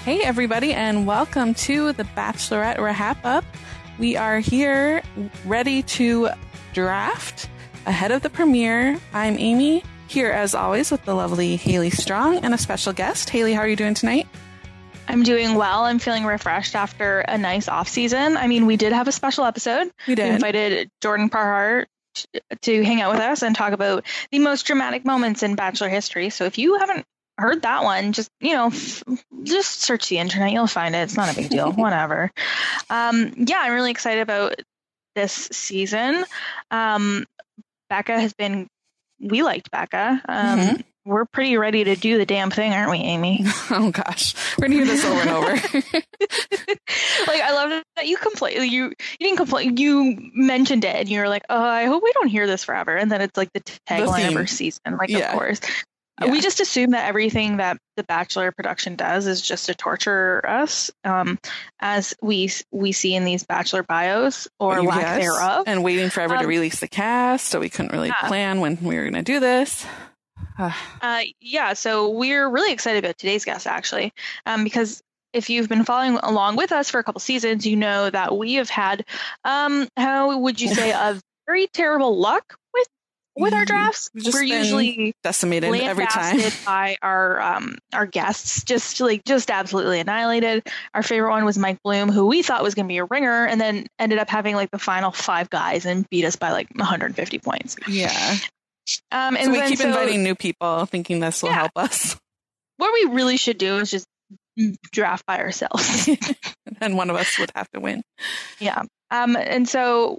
Hey, everybody, and welcome to the Bachelorette Wrap-Up. We are here ready to draft ahead of the premiere. I'm Amy, here as always with the lovely Haley Strong and a special guest. Haley, how are you doing tonight? I'm doing well. I'm feeling refreshed after a nice off season. I mean, we did have a special episode. We did. We invited Jordan Parhart to hang out with us and talk about the most dramatic moments in Bachelor history. So if you haven't heard that one, just search the internet. You'll find it. It's not a big deal. Whatever. I'm really excited about this season. We liked Becca. We're pretty ready to do the damn thing, aren't we, Amy? Oh gosh, we're gonna hear this over and over. I love that you complain. You didn't complain. You mentioned it, and you were like, "Oh, I hope we don't hear this forever." And then it's like the tagline of our season. Of course. Yeah. We just assume that everything that the Bachelor production does is just to torture us, as we see in these Bachelor bios or lack thereof. And waiting forever to release the cast, so we couldn't really plan when we were going to do this. So we're really excited about today's guest, actually, because if you've been following along with us for a couple seasons, you know that we have had, how would you say, a very terrible luck with our drafts. We're usually decimated every time by our guests, just absolutely annihilated. Our favorite one was Mike Bloom, who we thought was going to be a ringer, and then ended up having the final 5 guys and beat us by 150 points. Yeah. And so we keep inviting new people, thinking this will help us. What we really should do is just draft by ourselves, and one of us would have to win. Yeah. And so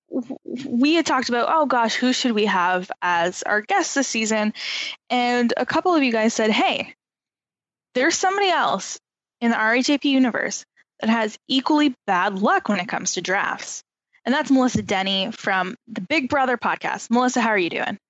we had talked about, oh gosh, who should we have as our guest this season? And a couple of you guys said, hey, there's somebody else in the RHAP universe that has equally bad luck when it comes to drafts. And that's Melissa Denny from the Big Brother podcast. Melissa, how are you doing?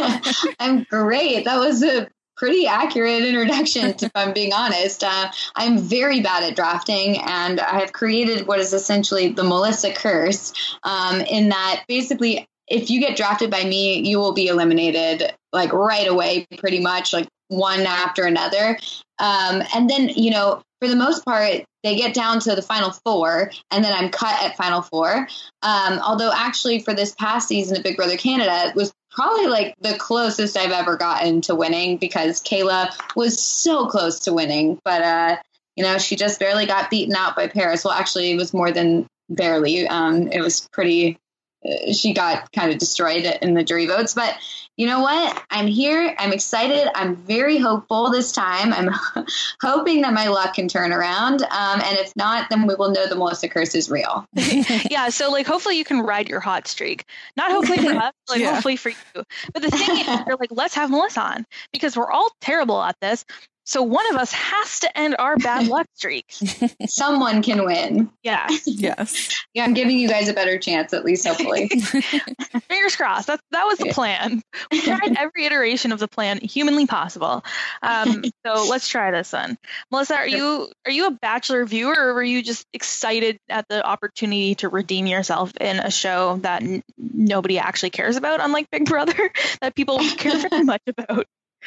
I'm great. That was a pretty accurate introduction, if I'm being honest. I'm very bad at drafting, and I have created what is essentially the Melissa curse, in that basically if you get drafted by me, you will be eliminated right away, pretty much, one after another. And then, for the most part, they get down to the final 4, and then I'm cut at final 4. Although actually for this past season of Big Brother Canada, it was probably the closest I've ever gotten to winning, because Kayla was so close to winning, but she just barely got beaten out by Paris. Well, actually it was more than barely. It was pretty, she got kind of destroyed in the jury votes, but you know what? I'm here. I'm excited. I'm very hopeful this time. I'm hoping that my luck can turn around. And if not, then we will know the Melissa curse is real. Yeah. So hopefully you can ride your hot streak. Not hopefully for us, hopefully for you. But the thing is, they're let's have Melissa on, because we're all terrible at this. So one of us has to end our bad luck streak. Someone can win. Yeah. Yes. Yeah, I'm giving you guys a better chance, at least, hopefully. Fingers crossed. That was the plan. We tried every iteration of the plan humanly possible. So let's try this one. Melissa, are you a Bachelor viewer, or were you just excited at the opportunity to redeem yourself in a show that nobody actually cares about, unlike Big Brother, that people care very much about?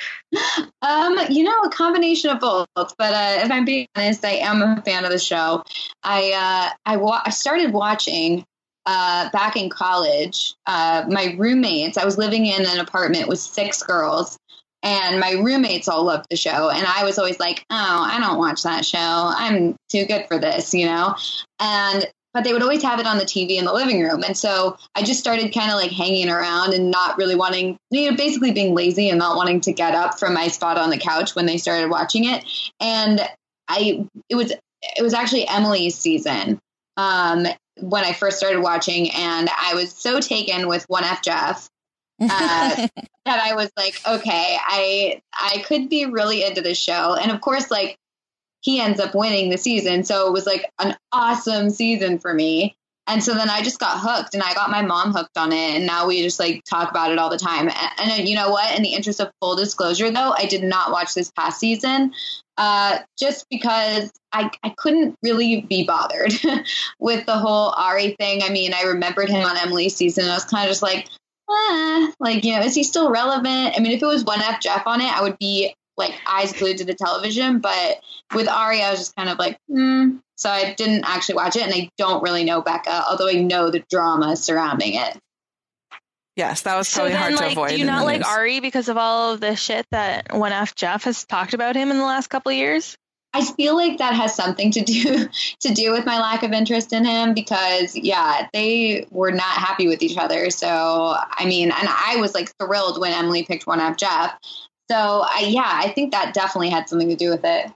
A combination of both, but if I'm being honest, I am a fan of the show. I started watching back in college. My roommates, I was living in an apartment with 6 girls, and my roommates all loved the show, and I was always like, oh, I don't watch that show, I'm too good for this, but they would always have it on the TV in the living room. And so I just started kind of hanging around and not really wanting, basically being lazy and not wanting to get up from my spot on the couch when they started watching it. And it was actually Emily's season when I first started watching. And I was so taken with 1F Jeff that I was like, okay, I could be really into this show. And of course, he ends up winning the season. So it was an awesome season for me. And so then I just got hooked, and I got my mom hooked on it. And now we just talk about it all the time. And you know what? In the interest of full disclosure, though, I did not watch this past season just because I couldn't really be bothered with the whole Ari thing. I mean, I remembered him on Emily's season, and I was kind of just is he still relevant? I mean, if it was 1F Jeff on it, I would be like eyes glued to the television. But with Ari, I was just kind of like, So I didn't actually watch it, and I don't really know Becca, although I know the drama surrounding it. Yes, that was probably hard to avoid. Do you not like Ari because of all of the shit that 1F Jeff has talked about him in the last couple of years? I feel like that has something to do with my lack of interest in him because, they were not happy with each other. So, I mean, and I was like thrilled when Emily picked 1F Jeff. So, I think that definitely had something to do with it.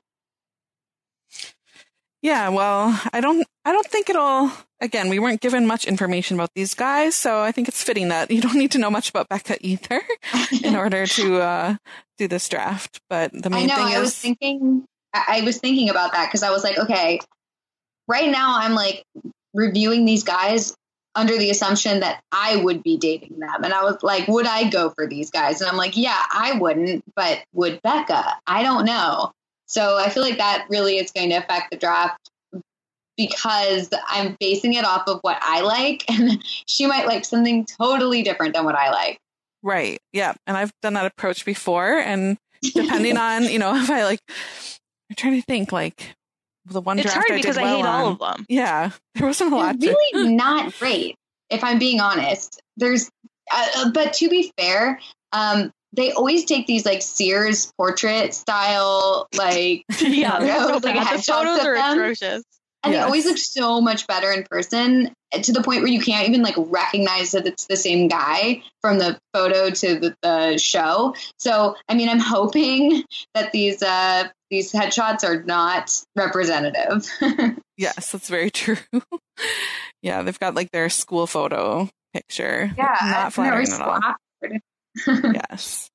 Yeah, well, I don't think it'll. Again, we weren't given much information about these guys, so I think it's fitting that you don't need to know much about Becca either in order to do this draft. But the main thing is, I was thinking about that because I was like, okay, right now I'm like reviewing these guys under the assumption that I would be dating them. And I was like, would I go for these guys? And I'm like, yeah, I wouldn't, but would Becca? I don't know. So I feel like that really is going to affect the draft because I'm basing it off of what I like. And she might like something totally different than what I like. Right. Yeah. And I've done that approach before. And depending on, if I like, I'm trying to think like the one draft hard because I hate all of them. Yeah. There wasn't a lot. They're really not great, if I'm being honest. There's, but to be fair, they always take these like Sears portrait style, like, the photos are atrocious. And they always look so much better in person to the point where you can't even like recognize that it's the same guy from the photo to the show. So, I mean, I'm hoping that these headshots are not representative. Yes, that's very true. Yeah, they've got like their school photo picture. Yeah, not flattering at all. Yes.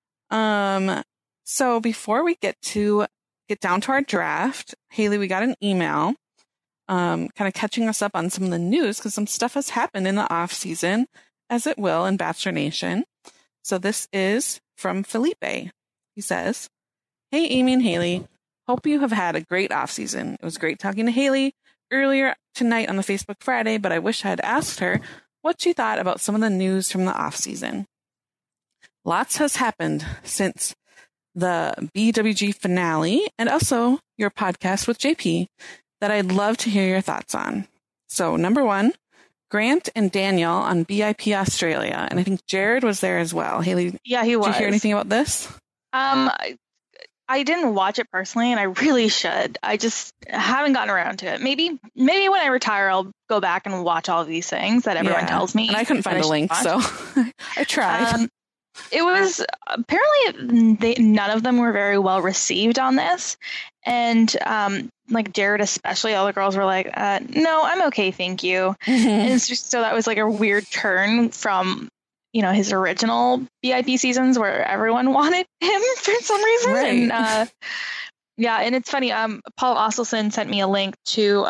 So before we get down to our draft, Haley, we got an email kind of catching us up on some of the news because some stuff has happened in the off season, as it will in Bachelor Nation. So this is from Felipe. He says, "Hey, Amy and Haley, hope you have had a great off season. It was great talking to Haley earlier tonight on the Facebook Friday, but I wish I had asked her what she thought about some of the news from the off season. Lots has happened since the BWG finale and also your podcast with JP that I'd love to hear your thoughts on. So, number one, Grant and Daniel on BIP Australia. And I think Jared was there as well. Haley, yeah, he was. Did you hear anything about this? I didn't watch it personally, and I really should. I just haven't gotten around to it. Maybe when I retire, I'll go back and watch all of these things that everyone tells me. And I couldn't find a link, so I tried. It was apparently none of them were very well received on this, and like Jared especially, all the girls were like, "No, I'm okay, thank you." And so that was like a weird turn from his original BIP seasons where everyone wanted him for some reason. Right. And and it's funny. Paul Osselson sent me a link to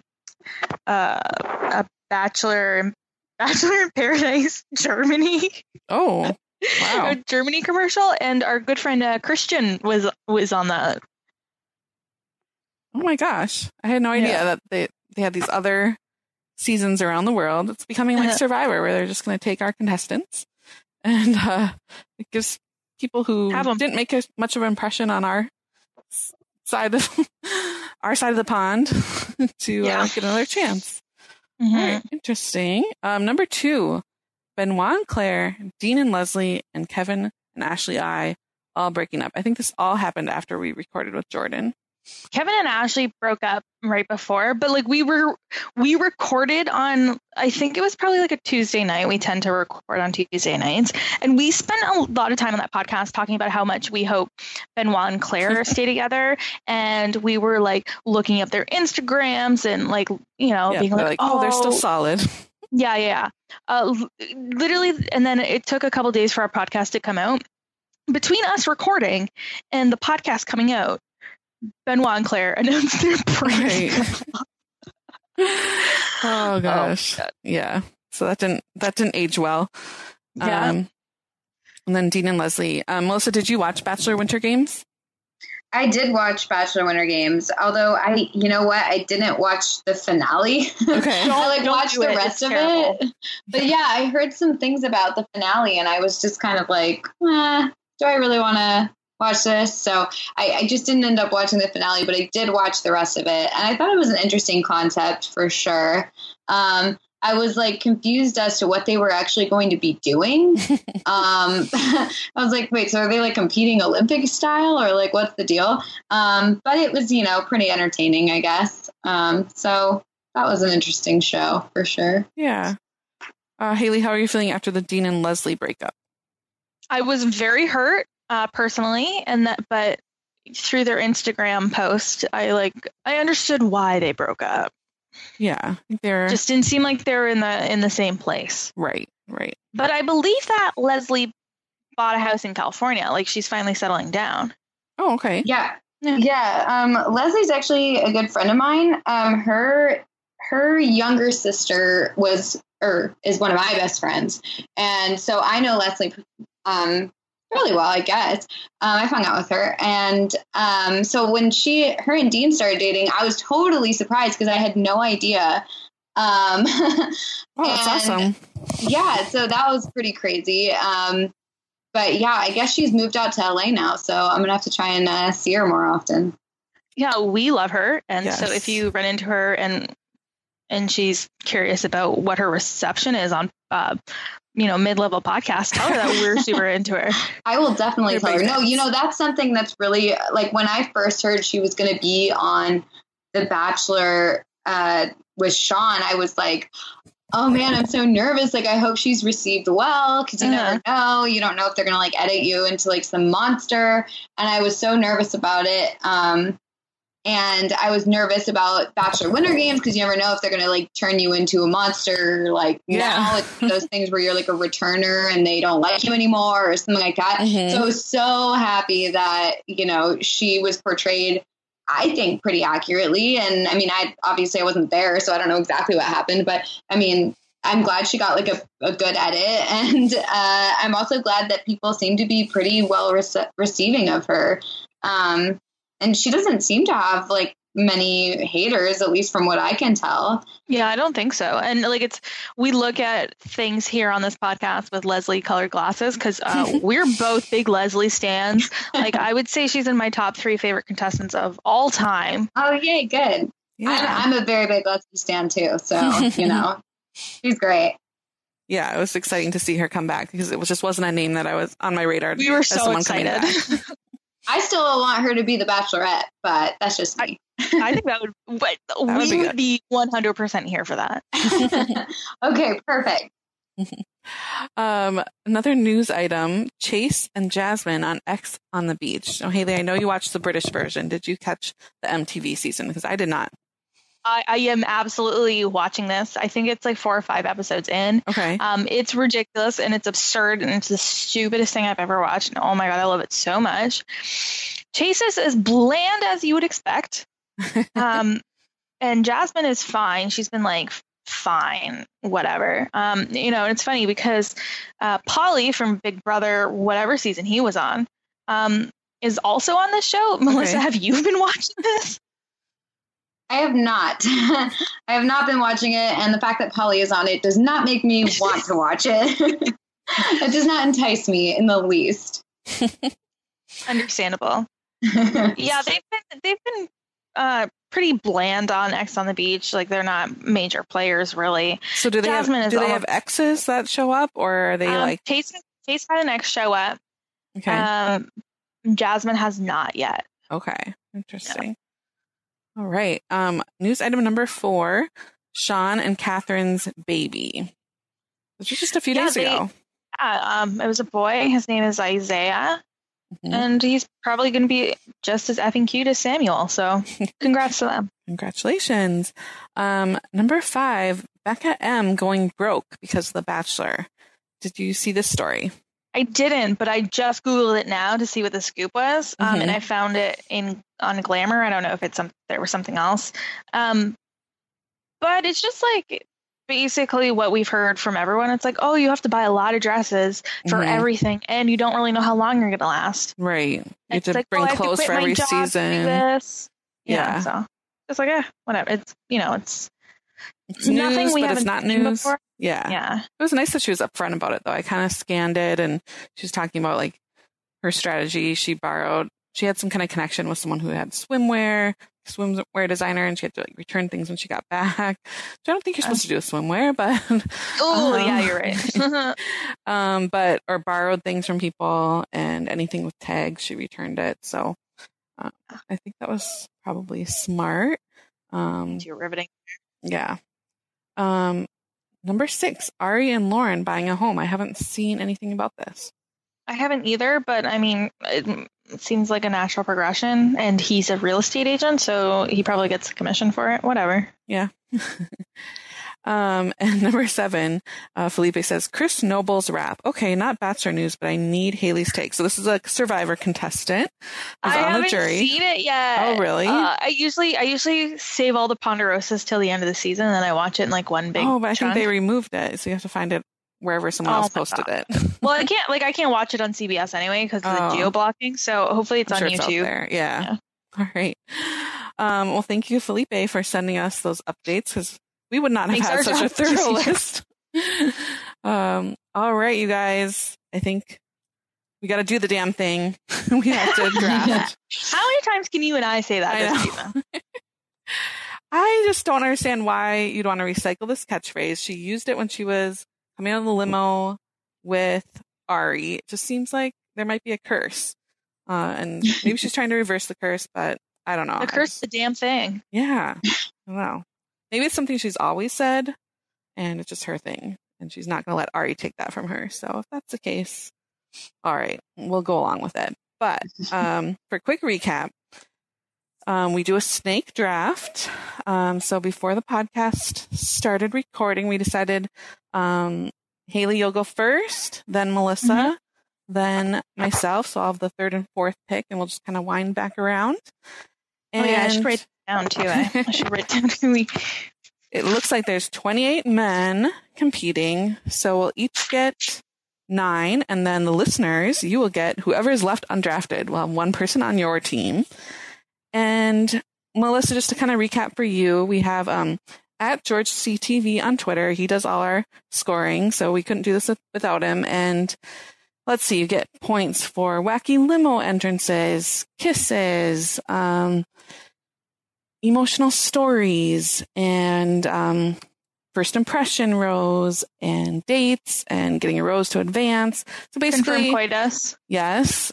a Bachelor in Paradise Germany. Oh. Wow. A Germany commercial, and our good friend Christian was on that. Oh my gosh. I had no idea that they had these other seasons around the world. It's becoming like Survivor, where they're just going to take our contestants and it gives people who didn't make much of an impression on our side of the pond to get another chance. All right, interesting. Number 2, Benoit and Claire, Dean and Leslie, and Kevin and Ashley I all breaking up. I think this all happened after we recorded with Jordan. Kevin and Ashley broke up right before, but like we recorded on, I think it was probably like a Tuesday night. We tend to record on Tuesday nights, and we spent a lot of time on that podcast talking about how much we hope Benoit and Claire stay together, and we were like looking up their Instagrams and like being like, oh, they're still solid. Yeah. Literally, and then it took a couple days for our podcast to come out. Between us recording and the podcast coming out, Benoit and Claire announced their break. Oh gosh. Yeah. So that didn't age well. Yeah. And then Dean and Leslie. Melissa, did you watch Bachelor Winter Games? I did watch Bachelor Winter Games, although I didn't watch the finale. Okay. I watched the rest of it. But yeah, I heard some things about the finale, and I was just kind of like, do I really want to watch this. So I just didn't end up watching the finale, but I did watch the rest of it. And I thought it was an interesting concept for sure. I was like confused as to what they were actually going to be doing. I was like, wait, so are they like competing Olympic style or like what's the deal? But it was, pretty entertaining, I guess. So that was an interesting show for sure. Yeah. Haley, how are you feeling after the Dean and Leslie breakup? I was very hurt personally, but through their Instagram post, I understood why they broke up. Yeah, they're just didn't seem like they were in the same place. Right. But I believe that Leslie bought a house in California. Like she's finally settling down. Oh, okay. Yeah. Leslie's actually a good friend of mine. Her younger sister is one of my best friends, and so I know Leslie really well, I guess. I've hung out with her, and so when her and Dean started dating, I was totally surprised because I had no idea. Oh, that's awesome. Yeah, so that was pretty crazy. But yeah, I guess she's moved out to LA now, so I'm gonna have to try and see her more often. Yeah, we love her, and yes. So if you run into her and she's curious about what her reception is on mid-level podcast, tell her that we're super into her. I will definitely tell her. No, that's something that's really like when I first heard she was going to be on The Bachelor with Sean, I was like, oh man, I'm so nervous. Like, I hope she's received well, because you never know. You don't know if they're going to like edit you into like some monster. And I was so nervous about it. And I was nervous about Bachelor Winter Games because you never know if they're going to like turn you into a monster. Like now it's those things where you're like a returner and they don't like you anymore or something like that. Mm-hmm. So I was so happy that, she was portrayed, I think, pretty accurately. And I mean, I wasn't there, so I don't know exactly what happened. But I mean, I'm glad she got like a good edit. And I'm also glad that people seem to be pretty well receiving of her. And she doesn't seem to have like many haters, at least from what I can tell. Yeah, I don't think so. And like we look at things here on this podcast with Leslie colored glasses because we're both big Leslie stans. Like I would say she's in my top 3 favorite contestants of all time. Oh, yay, good. Yeah. I'm a very big Leslie stan too. So, she's great. Yeah, it was exciting to see her come back because it just wasn't a name that I was on my radar. We were so excited. I still want her to be the Bachelorette, but that's just me. I think that would be 100% here for that. Okay, perfect. Another news item, Chase and Jasmine on X on the Beach. Oh, Haley, I know you watched the British version. Did you catch the MTV season? Because I did not. I am absolutely watching this. I think it's like 4 or 5 episodes in. Okay. It's ridiculous and it's absurd and it's the stupidest thing I've ever watched. And oh my God, I love it so much. Chase is as bland as you would expect. And Jasmine is fine. She's been like, fine, whatever. And it's funny because Pauly from Big Brother, whatever season he was on, is also on this show. Melissa, have you been watching this? I have not. I have not been watching it, and the fact that Pauly is on it does not make me want to watch it. It does not entice me in the least. Understandable. Yeah, they've been pretty bland on X on the Beach. Like they're not major players, really. So do they have exes that show up, or are they like Chase had an ex show up? Okay. Jasmine has not yet. Okay, interesting. Yeah. All right. News item number 4, Sean and Catherine's baby. This was just a few days ago. Yeah, it was a boy. His name is Isaiah. Mm-hmm. And he's probably going to be just as effing cute as Samuel. So congrats to them. Congratulations. Number 5, Becca M going broke because of The Bachelor. Did you see this story? I didn't, but I just Googled it now to see what the scoop was. And I found it on Glamour. I don't know if there was something else. But it's just like basically what we've heard from everyone. It's like, oh, you have to buy a lot of dresses for everything, and you don't really know how long you're going to last. Right. You have to bring clothes for every season. Yeah. So it's like, whatever. It's, it's news, nothing we haven't it's not seen news. Before. Yeah. It was nice that she was upfront about it, though. I kind of scanned it, and she was talking about like her strategy. She had some kind of connection with someone who had swimwear designer, and she had to like return things when she got back. So I don't think you're supposed to do with swimwear, but yeah, you're right. or borrowed things from people, and anything with tags, she returned it. So I think that was probably smart. You're riveting. Yeah. Number 6, Ari and Lauren buying a home. I haven't seen anything about this. I haven't either, but I mean, it seems like a natural progression, and he's a real estate agent, so he probably gets a commission for it. Whatever. Yeah. And number 7, Felipe says, Chris Noble's rap. Okay, not Bachelor news, but I need Haley's take. So this is a Survivor contestant. I haven't seen it yet. Oh, really? I usually save all the Ponderosas till the end of the season, and then I watch it in like one big Oh, but I chunk. think they removed it, so you have to find it wherever someone else posted it. Well, I can't watch it on CBS anyway because of the geo-blocking, so hopefully it's on YouTube. It's out there. Yeah. All right. Well, thank you, Felipe, for sending us those updates, because we would not have had such a thorough list. All right, you guys. I think we got to do the damn thing. We have to draft. How many times can you and I say that this season? I just don't understand why you'd want to recycle this catchphrase. She used it when she was coming out of the limo with Ari. It just seems like there might be a curse. And maybe she's trying to reverse the curse, but I don't know. The curse is the damn thing. Yeah. I don't know. Maybe it's something she's always said, and it's just her thing, and she's not going to let Ari take that from her. So if that's the case, all right, we'll go along with it. But for a quick recap, we do a snake draft. So before the podcast started recording, we decided, Haley, you'll go first, then Melissa, then myself. So I'll have the 3rd and 4th pick, and we'll just kind of wind back around. And I should write it down too. I should write down who we. It looks like there's 28 men competing, so we'll each get 9, and then the listeners, you will get whoever is left undrafted. We'll have one person on your team. And Melissa, just to kind of recap for you, we have at George CTV on Twitter. He does all our scoring, so we couldn't do this without him. And let's see, you get points for wacky limo entrances, kisses, emotional stories, and first impression rose, and dates, and getting a rose to advance. So basically, confirm coitus. Yes.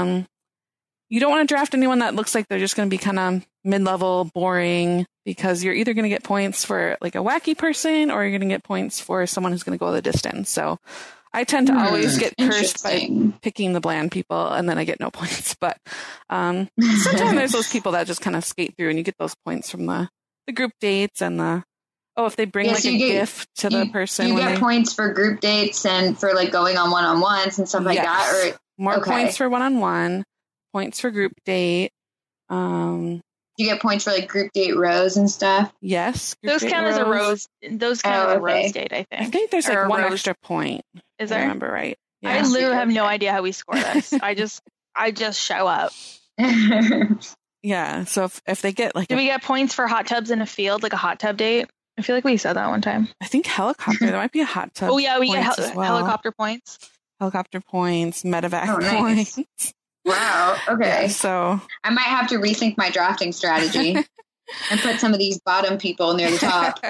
You don't want to draft anyone that looks like they're just going to be kind of mid-level, boring, because you're either going to get points for like a wacky person, or you're going to get points for someone who's going to go the distance. So I tend to always get cursed by picking the bland people, and then I get no points. But sometimes there's those people that just kind of skate through, and you get those points from the group dates and if they bring gift to the person. You get points for group dates and for like going on one-on-ones and stuff like that. Or more points for one-on-one, points for group date. You get points for like group date rows and stuff. Yes, those count as a rose. Those count as a rose date. I think there's like one extra point. Is there? I remember right? Yeah. I literally have no idea how we score this. I just show up. Yeah. So if they get like, do we get points for hot tubs in a field, like a hot tub date? I feel like we said that one time. I think helicopter. There might be a hot tub. Oh yeah, we get helicopter points. Helicopter points, medevac points. Wow. Okay. Yeah, so I might have to rethink my drafting strategy and put some of these bottom people near the top.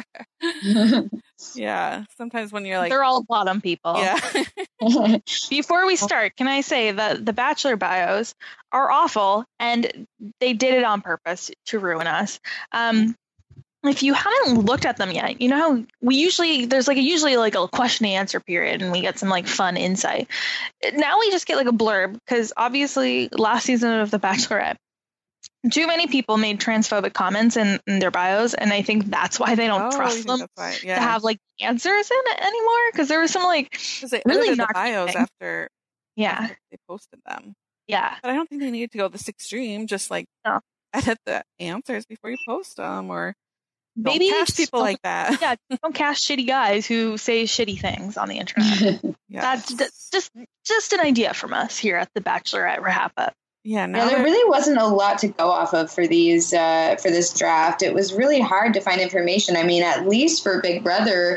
Yeah. Sometimes when you're like, they're all bottom people. Yeah. Before we start, can I say that the Bachelor bios are awful, and they did it on purpose to ruin us. If you haven't looked at them yet, you know how there's usually a question and answer period, and we get some like fun insight. Now we just get like a blurb, because obviously last season of The Bachelorette, too many people made transphobic comments in their bios, and I think that's why they don't trust them to have like answers in it anymore. Because there was some like really not the bios after they posted them. Yeah, but I don't think they need to go this extreme. Just like edit the answers before you post them, or maybe cast people like that. Yeah, don't cast shitty guys who say shitty things on the internet. That's just an idea from us here at the Bachelorette Wrap Up. Yeah, there really wasn't a lot to go off of for these for this draft. It was really hard to find information. I mean, at least for Big Brother,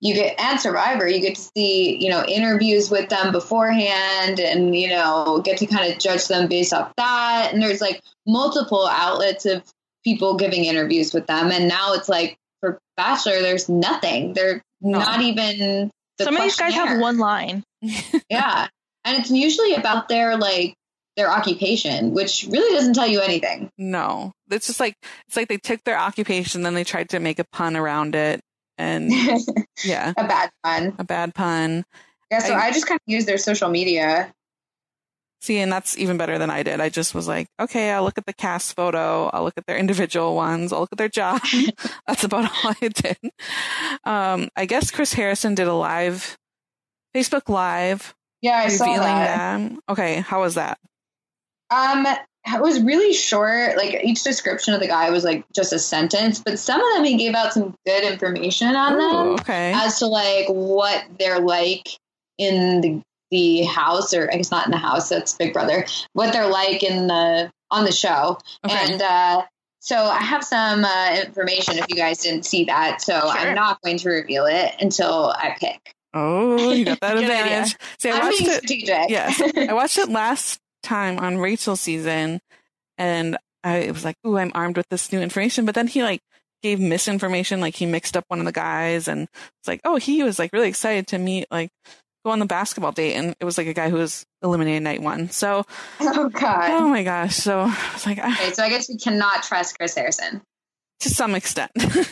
you get at Survivor, you get to see, interviews with them beforehand and, get to kind of judge them based off that. And there's like multiple outlets of people giving interviews with them. And now it's like for Bachelor, there's nothing. They're not even some of these guys have one line. Yeah. And it's usually about their occupation, which really doesn't tell you anything. No, it's just like, they took their occupation, then they tried to make a pun around it. And yeah, a bad pun. Yeah. So I just kind of use their social media. See, and that's even better than I did. I just was like, okay, I'll look at the cast photo. I'll look at their individual ones. I'll look at their job. That's about all I did. I guess Chris Harrison did a Facebook Live. Yeah, I saw that. Them. Okay, how was that? It was really short. Like each description of the guy was like just a sentence, but some of them he gave out some good information on them as to like what they're like in the house, or I guess not in the house. That's Big Brother. What they're like on the show, and so I have some information if you guys didn't see that. So sure. I'm not going to reveal it until I pick. Oh, you got that advantage. See, I'm being strategic. Yes, I watched it last time on Rachel's season, and I was like, "Ooh, I'm armed with this new information." But then he like gave misinformation, like he mixed up one of the guys, and it's like, "Oh, he was like really excited to go on the basketball date," and it was like a guy who was eliminated night one. So, oh god, oh my gosh! So I was like, okay, so I guess we cannot trust Chris Harrison to some extent.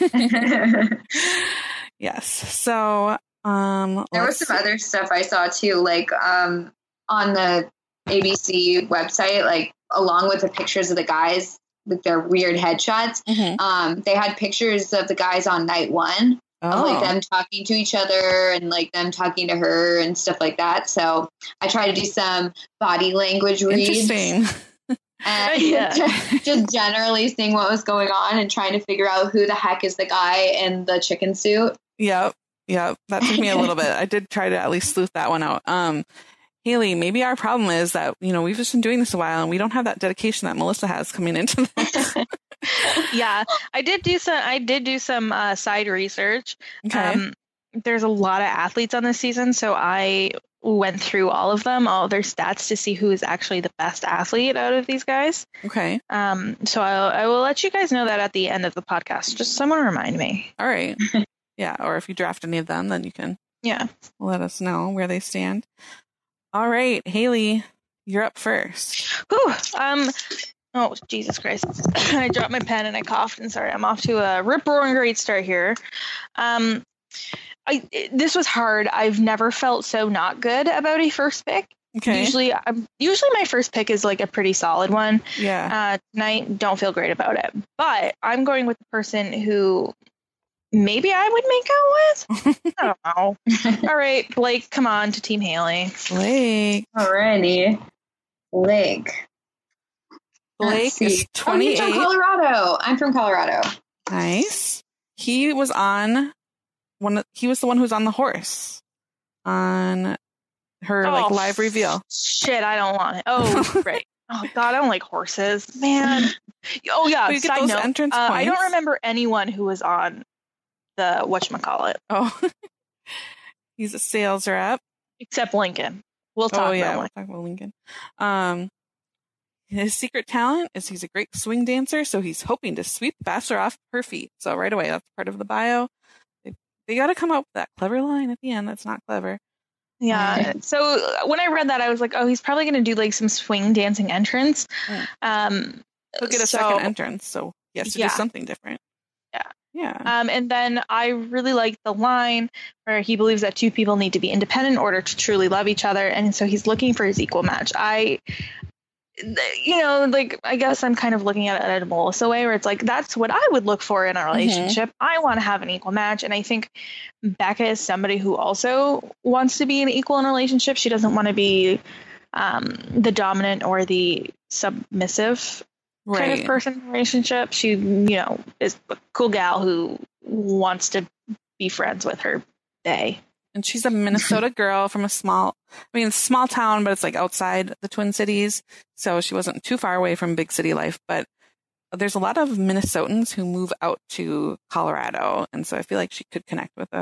Yes. So. There was some other stuff I saw too, like on the ABC website, like along with the pictures of the guys with their weird headshots. Mm-hmm. They had pictures of the guys on night one, of like them talking to each other and like them talking to her and stuff like that. So I tried to do some body language reads. Interesting. And just generally seeing what was going on and trying to figure out who the heck is the guy in the chicken suit. Yep. Yeah, that took me a little bit. I did try to at least sleuth that one out. Haley, maybe our problem is that, we've just been doing this a while and we don't have that dedication that Melissa has coming into this. Yeah, I did do some side research. Okay. There's a lot of athletes on this season, so I went through all of their stats to see who is actually the best athlete out of these guys. Okay. So I will let you guys know that at the end of the podcast. Just someone remind me. All right. Yeah, or if you draft any of them, then you can let us know where they stand. All right, Haley, you're up first. Whew, oh, Jesus Christ. I dropped my pen and I coughed, and sorry, I'm off to a rip-roaring great start here. This was hard. I've never felt so not good about a first pick. Okay. Usually my first pick is like a pretty solid one. Yeah. Tonight, don't feel great about it. But I'm going with the person who maybe I would make out with. I don't know. All right, Blake, come on to Team Haley. Blake. Alrighty. Blake is 28. He's from Colorado. I'm from Colorado. Nice. He was the one who's on the horse on her live reveal. Shit, I don't want it. Oh, right. Oh God, I don't like horses, man. Oh yeah. You get those entrance points. I don't remember anyone who was on the whatchamacallit. Oh, he's a sales rep. Except Lincoln. We'll talk about Lincoln. His secret talent is he's a great swing dancer, so he's hoping to sweep Bachelor off her feet. So right away, that's part of the bio. They got to come up with that clever line at the end that's not clever. Yeah. So when I read that, I was like, oh, he's probably going to do like some swing dancing entrance. He'll get a second entrance, so he has to do something different. Yeah. And then I really like the line where he believes that two people need to be independent in order to truly love each other. And so he's looking for his equal match. I guess I'm kind of looking at it in a Melissa way where it's like, that's what I would look for in a relationship. Mm-hmm. I want to have an equal match. And I think Becca is somebody who also wants to be an equal in a relationship. She doesn't want to be the dominant or the submissive kind of person in a relationship. She, is a cool gal who wants to be friends with her bae. And she's a Minnesota girl from a small town, but it's like outside the Twin Cities. So she wasn't too far away from big city life. But there's a lot of Minnesotans who move out to Colorado. And so I feel like she could connect with a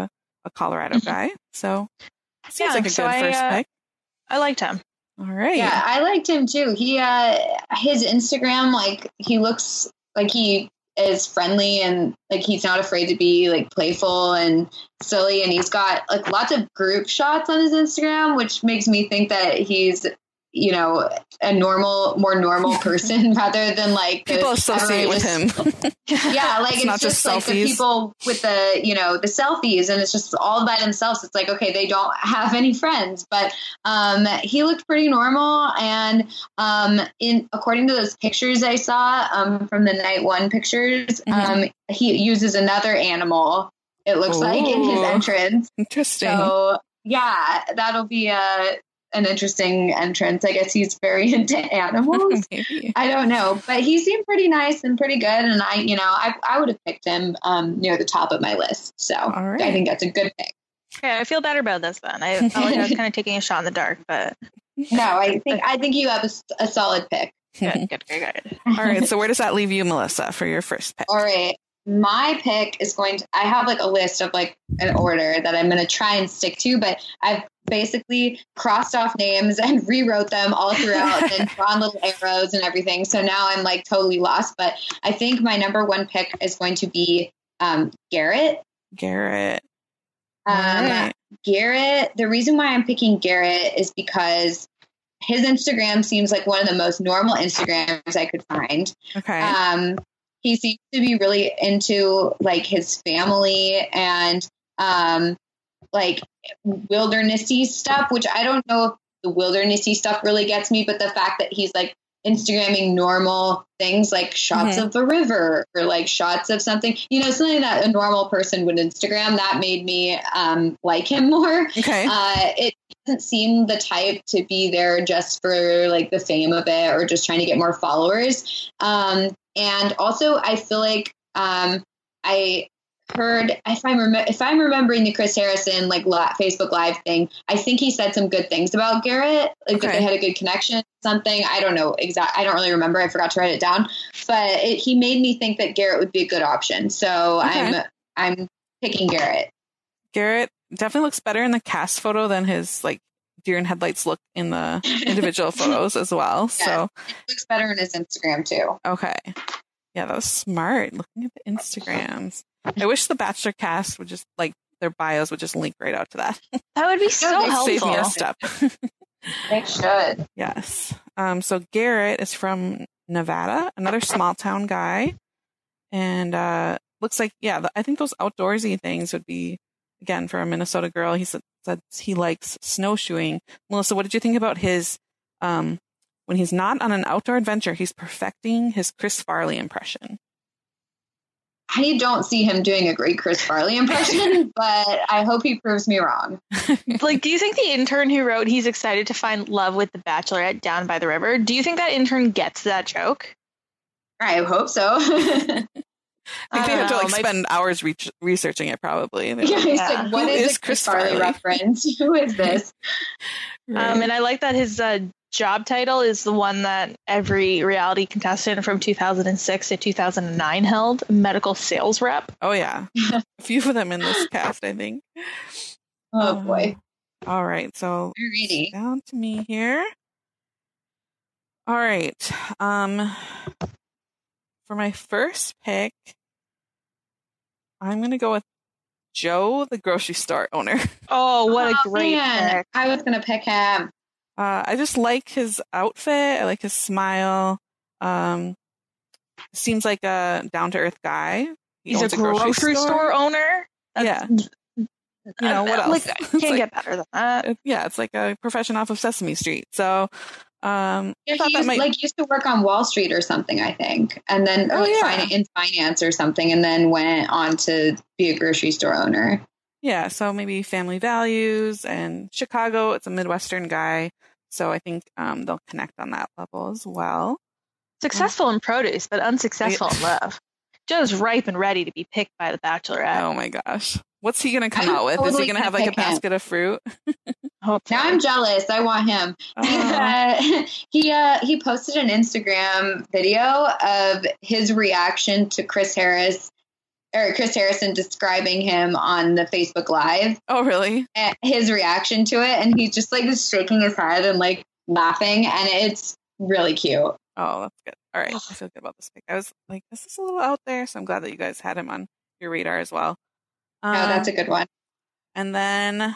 a Colorado guy. So seems like a good first pick. I liked him. All right. Yeah, I liked him too. He his Instagram, like, he looks like he is friendly and like he's not afraid to be like playful and silly, and he's got like lots of group shots on his Instagram, which makes me think that he's, you know, a more normal person rather than like people associate with him. Yeah, like it's not just just like selfies. the people with the, you know, the selfies, and it's just all by themselves. It's like, okay, they don't have any friends, but he looked pretty normal, and according to those pictures I saw from the night one pictures, he uses another animal, it looks like, in his entrance. Interesting. So yeah, that'll be an interesting entrance. I guess he's very into animals. Maybe. I don't know, but he seemed pretty nice and pretty good. And I would have picked him near the top of my list. So right. I think that's a good pick. Okay, I feel better about this then. I felt like I was kind of taking a shot in the dark, but no, I think you have a solid pick. Good. All right. So where does that leave you, Melissa, for your first pick? All right. My pick is I have like a list of like an order that I'm going to try and stick to, but I've basically crossed off names and rewrote them all throughout and drawn little arrows and everything. So now I'm like totally lost, but I think my number one pick is going to be Garrett. Garrett. Garrett. The reason why I'm picking Garrett is because his Instagram seems like one of the most normal Instagrams I could find. Okay. He seems to be really into like his family and like wildernessy stuff, which I don't know if the wildernessy stuff really gets me, but the fact that he's like Instagramming normal things like shots of the river or like shots of something, you know, something that a normal person would Instagram, that made me like him more. Okay. It doesn't seem the type to be there just for like the fame of it or just trying to get more followers. And also I feel like I heard, if I'm remembering the Chris Harrison like Facebook Live thing, I think he said some good things about Garrett, like that they had a good connection, something. I don't know I don't really remember. I forgot to write it down, but he made me think that Garrett would be a good option. So I'm picking Garrett. Garrett definitely looks better in the cast photo than his like deer in headlights look in the individual photos as well. Yeah, so it looks better in his Instagram too. Okay. Yeah, that was smart. Looking at the Instagrams. I wish the Bachelor cast would just like their bios would just link right out to that. That would be so helpful. Save me a step. They should. Yes. So Garrett is from Nevada, another small town guy, and looks like I think those outdoorsy things would be, again, for a Minnesota girl. He said he likes snowshoeing. Melissa, what did you think about his when he's not on an outdoor adventure, he's perfecting his Chris Farley impression? I don't see him doing a great Chris Farley impression, but I hope he proves me wrong. Like, do you think the intern who wrote he's excited to find love with the Bachelorette down by the river, do you think that intern gets that joke? I hope so. I think they have to spend hours researching it, probably. He's like, what is a Chris Farley reference? Who is this? Right. And I like that his job title is the one that every reality contestant from 2006 to 2009 held, medical sales rep. Oh, yeah. A few of them in this cast, I think. Oh, boy. All right. So down to me here. All right. For my first pick, I'm going to go with Joe, the grocery store owner. Oh, what a great pick. I was going to pick him. I just like his outfit. I like his smile. Seems like a down-to-earth guy. He's a grocery store owner? Yeah. You know, what else? Can't get better than that. Yeah, it's like a profession off of Sesame Street. So, he used to work on Wall Street or something, I think. And then in finance or something, and then went on to be a grocery store owner. Yeah, so maybe family values, and Chicago, it's a Midwestern guy. So I think they'll connect on that level as well. Successful in produce, but unsuccessful in love. Joe's ripe and ready to be picked by the Bachelorette. Oh my gosh. What's he going to come out with? Is he going to have like a basket of fruit? Now I'm jealous. I want him. He posted an Instagram video of his reaction to Chris Harris Chris Harrison describing him on the Facebook Live. Oh, really? And his reaction to it, and he's just like shaking his head and like laughing, and it's really cute. Oh, that's good. All right, I feel good about this pick. I was like, this is a little out there, so I'm glad that you guys had him on your radar as well. Oh, that's a good one. And then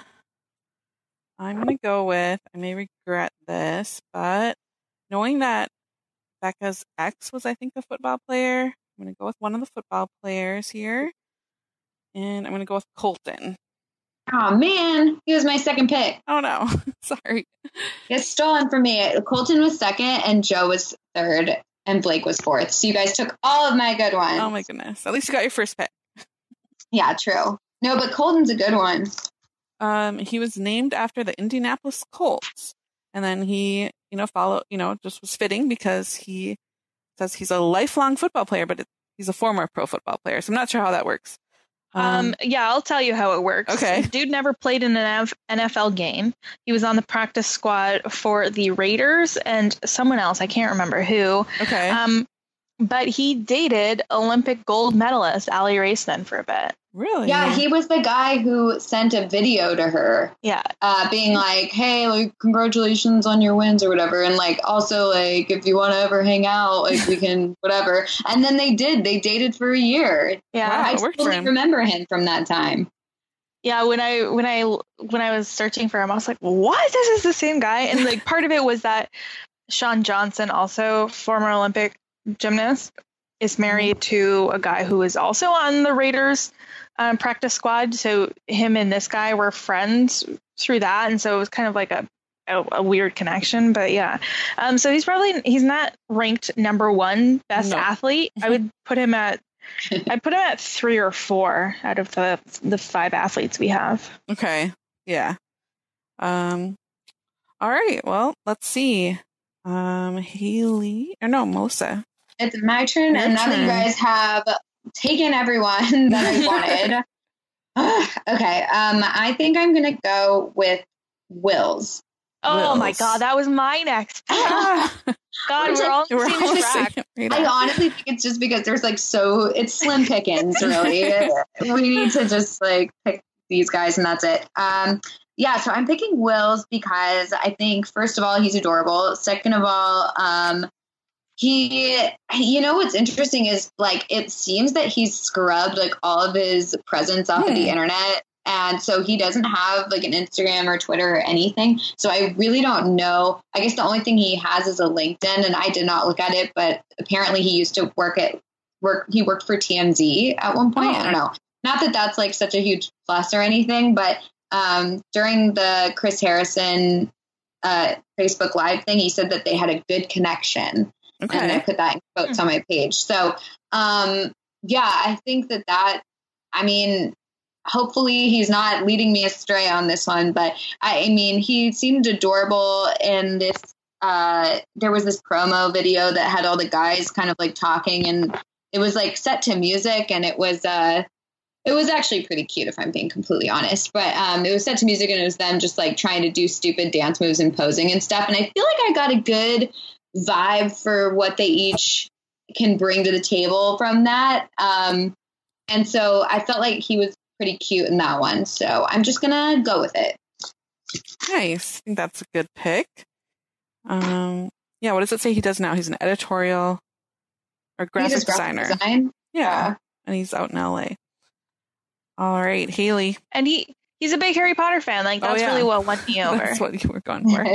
I'm gonna go with, I may regret this, but knowing that Becca's ex was, I think, a football player, I'm gonna go with one of the football players here, and I'm gonna go with Colton. Oh man, he was my second pick. Oh no, sorry. It's stolen from me. Colton was second, and Joe was third, and Blake was fourth. So you guys took all of my good ones. Oh my goodness! At least you got your first pick. Yeah, true. No, but Colton's a good one. He was named after the Indianapolis Colts, and then he, just was fitting because he says he's a lifelong football player, but he's a former pro football player. So I'm not sure how that works. Yeah, I'll tell you how it works. Okay. Dude never played in an NFL game. He was on the practice squad for the Raiders and someone else. I can't remember who. Okay. But he dated Olympic gold medalist Allie Raisman for a bit. Really? Yeah, he was the guy who sent a video to her. Yeah. Being like, hey, like, congratulations on your wins or whatever. And like, also like, if you want to ever hang out, like we can, whatever. And then they dated for a year. Yeah. Wow, I totally remember him from that time. Yeah. When I was searching for him, I was like, what? This is the same guy. And like, part of it was that Shawn Johnson, also former Olympic gymnast, is married to a guy who is also on the Raiders practice squad. So him and this guy were friends through that. And so it was kind of like a weird connection, but yeah. So he's not ranked number one best athlete. I would put him at 3 or 4 out of the 5 athletes we have. Okay. Yeah. All right. Well, let's see. Haley, or no, Mosa. It's my turn, and now that you guys have taken everyone that I wanted. Okay, I think I'm gonna go with Wills. Oh my God, that was my next. God, we're all on the same track. I honestly think it's just because there's like it's slim pickings, really. We need to just like pick these guys, and that's it. Yeah, so I'm picking Wills because I think, first of all, he's adorable. Second of all, what's interesting is like, it seems that he's scrubbed like all of his presence off of the internet. And so he doesn't have like an Instagram or Twitter or anything. So I really don't know. I guess the only thing he has is a LinkedIn, and I did not look at it, but apparently he used to he worked for TMZ at one point. I don't know. Not that that's like such a huge plus or anything, but during the Chris Harrison Facebook Live thing, he said that they had a good connection. Okay. And I put that in quotes on my page. So, I think I mean, hopefully he's not leading me astray on this one, but I mean, he seemed adorable in this. There was this promo video that had all the guys kind of like talking, and it was like set to music, and it was actually pretty cute, if I'm being completely honest. But it was set to music, and it was them just like trying to do stupid dance moves and posing and stuff. And I feel like I got a good vibe for what they each can bring to the table from that. And so I felt like he was pretty cute in that one. So I'm just going to go with it. Nice. I think that's a good pick. What does it say he does now? He's an editorial or graphic designer. Yeah. And he's out in LA. All right, Haley. And he's a big Harry Potter fan. Like, that's really what won me over. That's what you were going for.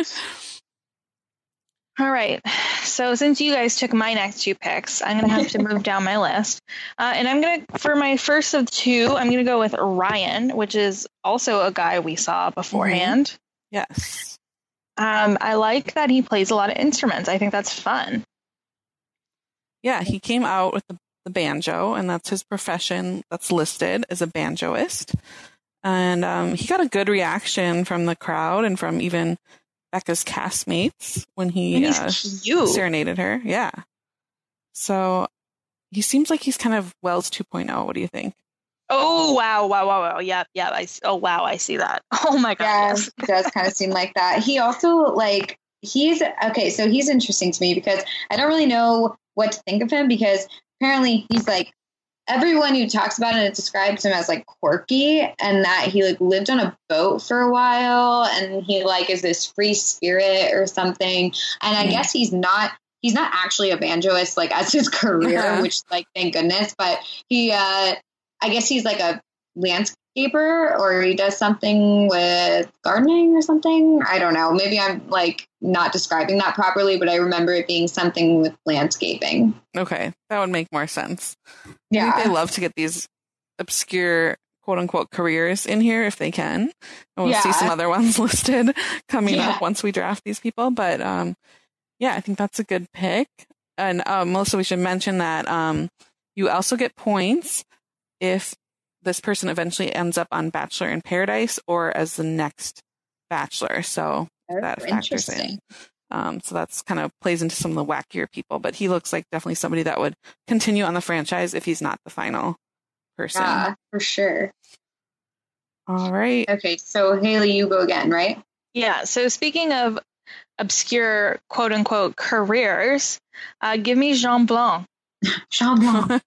All right. So since you guys took my next 2 picks, I'm going to have to move down my list. And for my first of 2, I'm going to go with Ryan, which is also a guy we saw beforehand. Mm-hmm. Yes. I like that he plays a lot of instruments. I think that's fun. Yeah, he came out with the banjo, and that's his profession that's listed as a banjoist. And he got a good reaction from the crowd and from even Becca's castmates when he serenaded her. Yeah. So he seems like he's kind of Wells 2.0. What do you think? Oh, wow. Yep. I see that. Oh my God. Yeah, it does kind of seem like that. He also he's interesting to me because I don't really know what to think of him, because apparently he's like everyone who talks about it describes him as like quirky, and that he like lived on a boat for a while, and he like is this free spirit or something. And I guess he's not actually a banjoist like as his career, which like thank goodness. But he, I guess he's like a landscaper, or he does something with gardening or something. I don't know. Maybe I'm like not describing that properly, but I remember it being something with landscaping. Okay, that would make more sense. Yeah, I think they love to get these obscure quote unquote careers in here if they can. And we'll see some other ones listed coming up once we draft these people. But yeah, I think that's a good pick. And Melissa, we should mention that you also get points if this person eventually ends up on Bachelor in Paradise or as the next Bachelor. So that factors in. So that's kind of plays into some of the wackier people. But he looks like definitely somebody that would continue on the franchise if he's not the final person. Yeah, for sure. All right. Okay, so Haley, you go again, right? Yeah. So speaking of obscure quote unquote careers, give me Jean Blanc. Jean Blanc.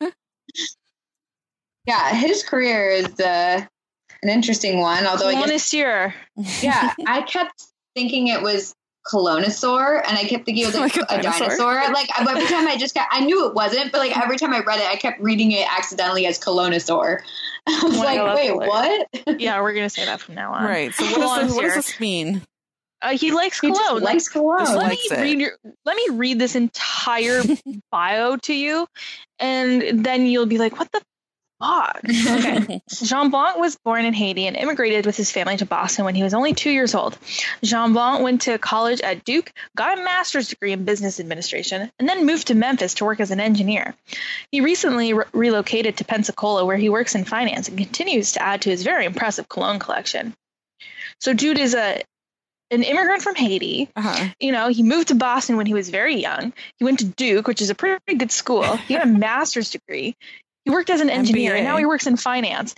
Yeah, his career is an interesting one. Although Connoisseur. Yeah, I kept thinking it was Colonosaur, and I kept thinking it was like a dinosaur. Like every time I knew it wasn't, but like every time I read it, I kept reading it accidentally as Colonosaur. I was like, wait, what? Yeah, we're gonna say that from now on. Right. So what does this mean? He likes cologne. He just likes cologne. Let me read this entire bio to you, and then you'll be like, what the fuck? Okay. Jean Blanc was born in Haiti and immigrated with his family to Boston when he was only 2 years old. Jean Blanc went to college at Duke, got a master's degree in business administration, and then moved to Memphis to work as an engineer. He recently relocated to Pensacola, where he works in finance and continues to add to his very impressive cologne collection. So dude is an immigrant from Haiti. You know, he moved to Boston when he was very young. He went to Duke, which is a pretty good school. He got a master's degree. He worked as an engineer, and now he works in finance.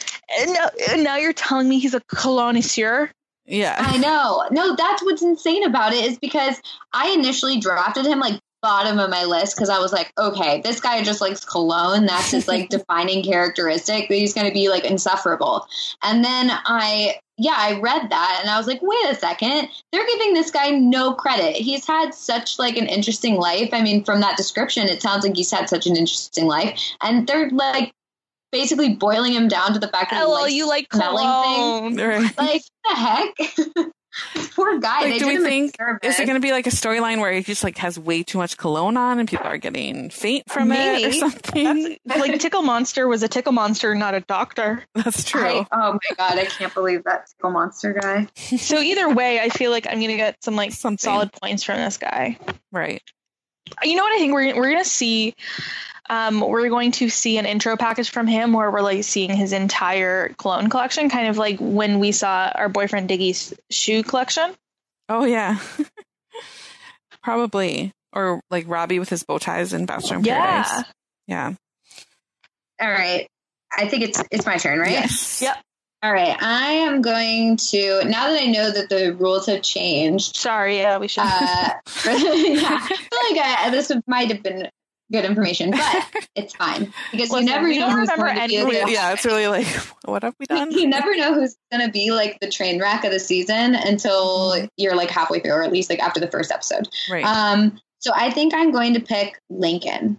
And now you're telling me he's a connoisseur? Yeah. I know. No, that's what's insane about it, is because I initially drafted him like bottom of my list because I was like, okay, this guy just likes cologne. That's his like defining characteristic. He's going to be like insufferable. And then I read that and I was like, wait a second, they're giving this guy no credit. He's had such like an interesting life. I mean, from that description, it sounds like he's had such an interesting life. And they're like basically boiling him down to the fact that you like cologne. Like, what the heck? Poor guy. Like, do we think, is it going to be like a storyline where he just like has way too much cologne on and people are getting faint from it or something? Like Tickle Monster was a tickle monster, not a doctor. That's true. Oh my God, I can't believe that Tickle Monster guy. So either way, I feel like I'm going to get some like solid points from this guy. Right. You know what I think we're going to see? We're going to see an intro package from him where we're like seeing his entire cologne collection, kind of like when we saw our boyfriend Diggy's shoe collection. Oh yeah. Probably. Or like Robbie with his bow ties in Bachelor in Paradise. Yeah. All right. I think it's my turn, right? Yes. Yep. All right. I am going to, now that I know that the rules have changed. Sorry, yeah, we should. I feel like this might have been good information, but it's fine because you never know who's going to be. Yeah, it's really like, what have we done? You never know who's going to be like the train wreck of the season until you're like halfway through, or at least like after the first episode. Right. So I think I'm going to pick Lincoln.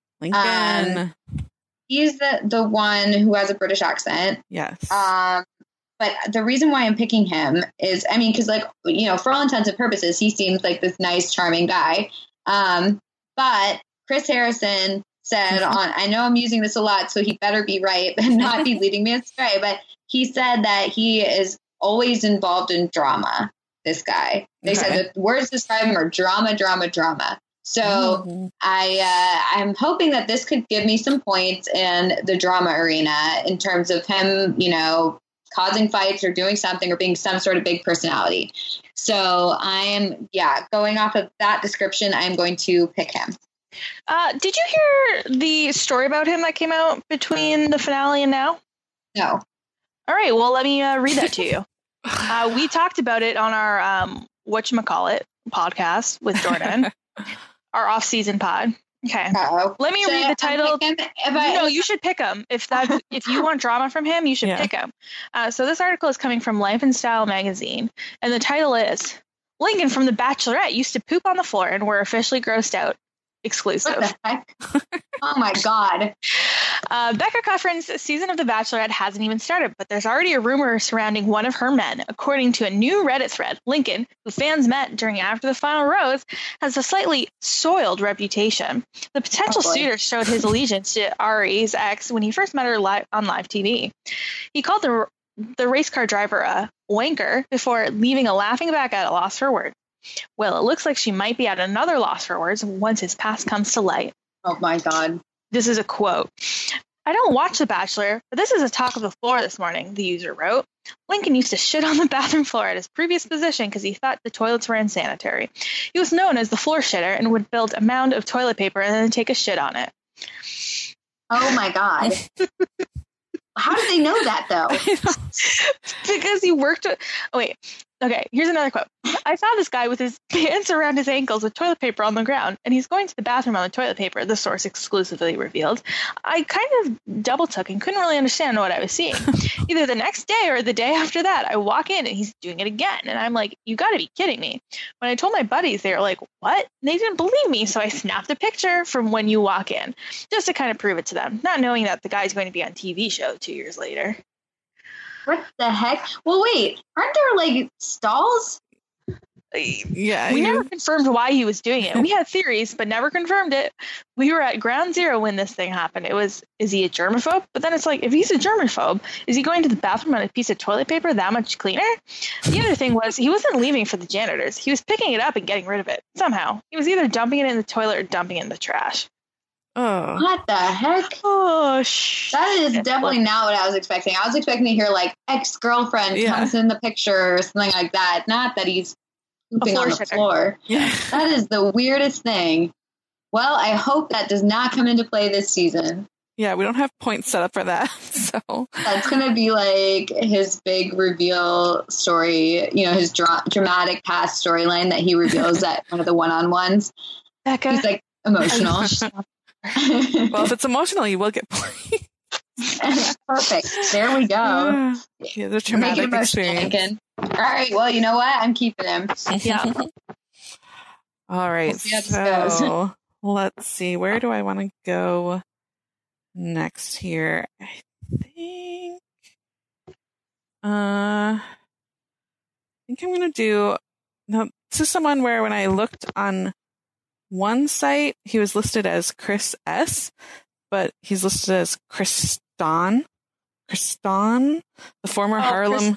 He's the one who has a British accent. Yes. But the reason why I'm picking him is, I mean, because like, you know, for all intents and purposes, he seems like this nice, charming guy. But Chris Harrison said I know I'm using this a lot, so he better be right and not be leading me astray, but he said that he is always involved in drama, this guy. They said the words describe him are drama, drama, drama. So I'm hoping that this could give me some points in the drama arena in terms of him, you know, causing fights or doing something or being some sort of big personality. So I'm, going off of that description, I'm going to pick him. Did you hear the story about him that came out between the finale and now? No. All right. Well, let me read that to you. We talked about it on our whatchamacallit podcast with Jordan, our off-season pod. Okay. Uh-oh. Let me read the title. No, you should pick him. If you want drama from him, you should pick him. So this article is coming from Life and Style magazine, and the title is Lincoln from The Bachelorette used to poop on the floor and we're officially grossed out. Exclusive. What the heck? Oh my God. Becca Cufferin's season of The Bachelorette hasn't even started, but there's already a rumor surrounding one of her men. According to a new Reddit thread, Lincoln, who fans met during After the Final Rose, has a slightly soiled reputation. The potential suitor showed his allegiance to Ari's ex when he first met her on live TV. He called the race car driver a wanker before leaving a laughing back at a loss for words. Well, it looks like she might be at another loss for words once his past comes to light. Oh my God. This is a quote. I don't watch The Bachelor, but this is a talk of the floor this morning, the user wrote. Lincoln used to shit on the bathroom floor at his previous position because he thought the toilets were unsanitary. He was known as the floor shitter and would build a mound of toilet paper and then take a shit on it. Oh my God. How did they know that, though? Because he worked with... Oh, wait. Okay, here's another quote. I saw this guy with his pants around his ankles with toilet paper on the ground, and he's going to the bathroom on the toilet paper, the source exclusively revealed. I kind of double-took and couldn't really understand what I was seeing. Either the next day or the day after that, I walk in and he's doing it again. And I'm like, you got to be kidding me. When I told my buddies, they were like, what? And they didn't believe me, so I snapped a picture from when you walk in, just to kind of prove it to them, not knowing that the guy's going to be on TV show 2 years later. What the heck? Well, wait, aren't there like stalls? Yeah. We never confirmed why he was doing it. We had theories, but never confirmed it. We were at ground zero when this thing happened. Is he a germaphobe? But then it's like, if he's a germaphobe, is he going to the bathroom on a piece of toilet paper that much cleaner? The other thing was, he wasn't leaving for the janitors. He was picking it up and getting rid of it. Somehow. He was either dumping it in the toilet or dumping it in the trash. Oh. What the heck? Oh, that is definitely not what I was expecting. I was expecting to hear like ex-girlfriend comes in the picture or something like that. Not that he's pooping on the floor. Yeah. That is the weirdest thing. Well, I hope that does not come into play this season. Yeah, we don't have points set up for that. So that's going to be like his big reveal story, you know, his dramatic past storyline that he reveals at one of the one-on-ones. Becca, he's like emotional. Well, if it's emotional, you will get points. Perfect. There we go. Yeah, the traumatic experience. All right. Well, you know what? I'm keeping him. Yeah. All right. So let's see. Where do I want to go next here? I think I'm going to do. No, this is someone where when I looked on one site, he was listed as Chris S, but he's listed as Kristan, the former Harlem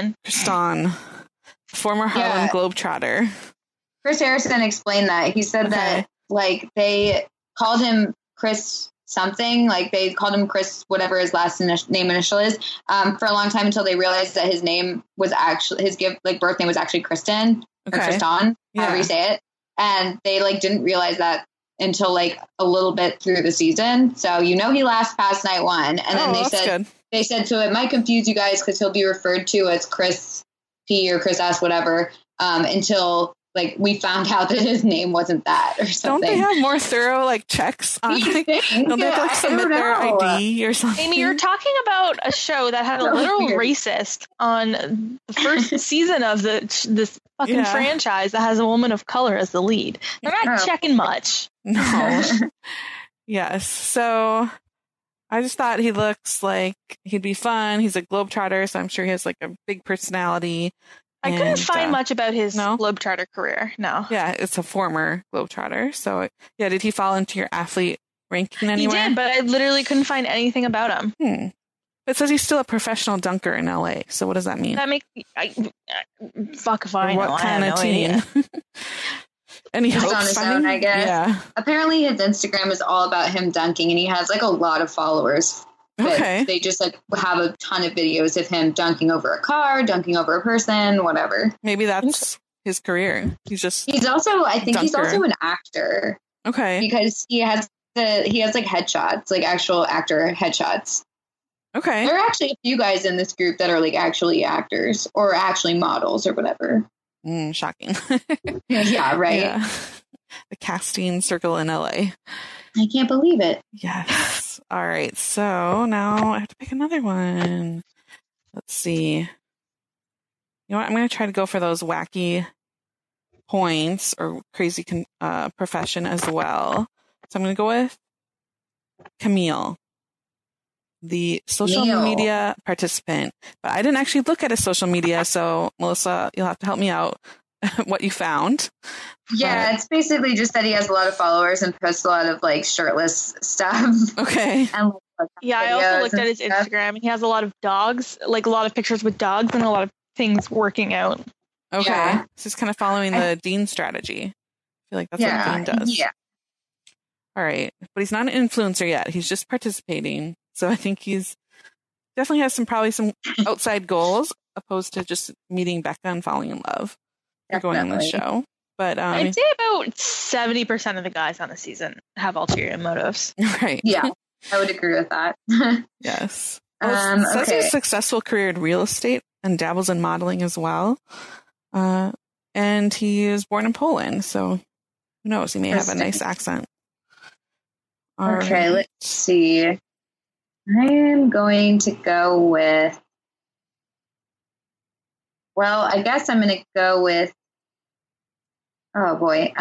Globetrotter. Chris Harrison explained that. He said that like they called him Chris something, like they called him Chris, whatever his last name initial is, for a long time until they realized that his name was actually his birth name was actually Kristen or Kristan, however you say it. And they like didn't realize that until like a little bit through the season. So, you know, he lasts past night one. And then they said, so it might confuse you guys because he'll be referred to as Chris P or Chris S, whatever, until like we found out that his name wasn't that or something. Don't they have more thorough like checks on like, don't they have to like submit their ID or something? Amy, you're talking about a show that had a literal racist on the first season of this fucking franchise that has a woman of color as the lead. They're not checking much. No. Yes. So I just thought he looks like he'd be fun. He's a globetrotter, so I'm sure he has like a big personality. I couldn't find much about his globetrotter career. No. Yeah, it's a former globetrotter. So yeah, did he fall into your athlete ranking anywhere? He did, but I literally couldn't find anything about him. It says he's still a professional dunker in LA. So what does that mean? That makes fuck if I know. What kind of team? And he on his own, I guess. Yeah. Apparently his Instagram is all about him dunking, and he has like a lot of followers. Okay. They just like have a ton of videos of him dunking over a car, dunking over a person, whatever. Maybe that's his career. He's also, I think he's also an actor. Okay. Because he has like headshots, like actual actor headshots. Okay. There are actually a few guys in this group that are like actually actors or actually models or whatever. Shocking. Yeah, right. Yeah. the casting circle in LA. I can't believe it. Yes. All right. So now I have to pick another one. Let's see. You know what? I'm going to try to go for those wacky points or crazy profession as well. So I'm going to go with Camille, the social media participant. But I didn't actually look at his social media. So Melissa, you'll have to help me out what you found. Yeah, it's basically just that he has a lot of followers and posts a lot of like shirtless stuff. Okay. And I also looked at his Instagram, and he has a lot of dogs, like a lot of pictures with dogs and a lot of things working out. Okay. Yeah. So he's kind of following the Dean strategy. I feel like that's what Dean does. Yeah. All right. But he's not an influencer yet. He's just participating. So I think he's definitely has probably some outside goals opposed to just meeting Becca and falling in love. They're going on the show. But I'd say about 70% of the guys on the season have ulterior motives. Right. Yeah. I would agree with that. Yes. Well, says he has a successful career in real estate and dabbles in modeling as well. And he is born in Poland, so who knows? He may have a nice accent. Let's see. I am going to go with. Well, I guess I'm going to go with. Oh boy,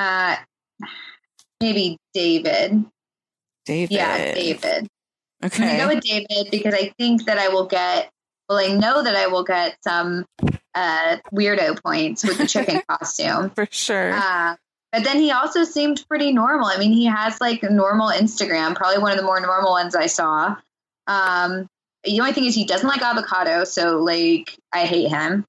maybe David. David. Yeah, David. Okay. I'm going to go with David because I think that I will get. Well, I know that I will get some weirdo points with the chicken costume. For sure. But then he also seemed pretty normal. I mean, he has like a normal Instagram, probably one of the more normal ones I saw. The only thing is he doesn't like avocado, so like I hate him.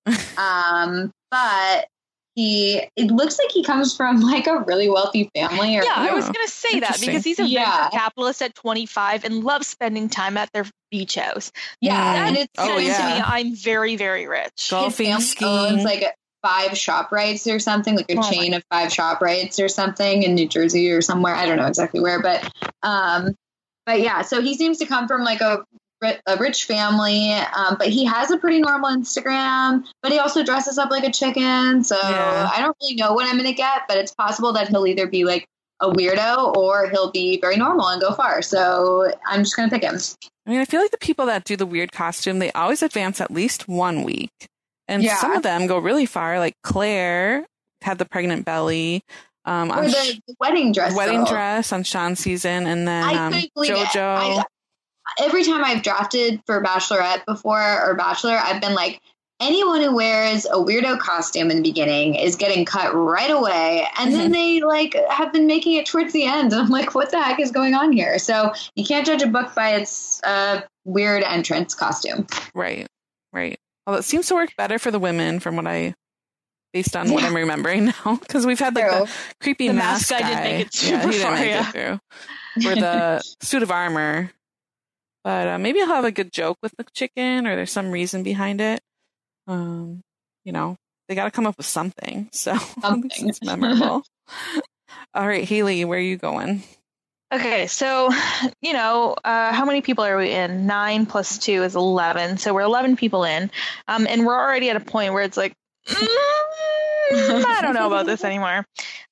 But it looks like he comes from like a really wealthy family. I was going to say that because he's a venture capitalist at 25 and loves spending time at their beach house. Yeah. And it's to me, I'm very, very rich. Golfing, his skiing. family owns like 5 ShopRites or something, like a chain of 5 ShopRites or something in New Jersey or somewhere. I don't know exactly where, but yeah, so he seems to come from like a rich family, but he has a pretty normal Instagram, but he also dresses up like a chicken. So I don't really know what I'm going to get, but it's possible that he'll either be like a weirdo or he'll be very normal and go far. So I'm just going to pick him. I mean, I feel like the people that do the weird costume, they always advance at least 1 week. And some of them go really far, like Claire had the pregnant belly. Or the wedding dress. Wedding dress on Sean's season. And then JoJo. Every time I've drafted for Bachelorette before or Bachelor, I've been like, anyone who wears a weirdo costume in the beginning is getting cut right away. And then they like have been making it towards the end. And I'm like, what the heck is going on here? So you can't judge a book by its weird entrance costume. Right. Well, it seems to work better for the women based on what I'm remembering now. Because we've had like the creepy mask guy. Didn't make it he didn't make it through. Or the suit of armor. But maybe I'll have a good joke with the chicken, or there's some reason behind it. They got to come up with something. So it's memorable. All right, Haley, where are you going? Okay, so, how many people are we in? 9 plus 2 is 11. So we're 11 people in. And we're already at a point where it's like, I don't know about this anymore.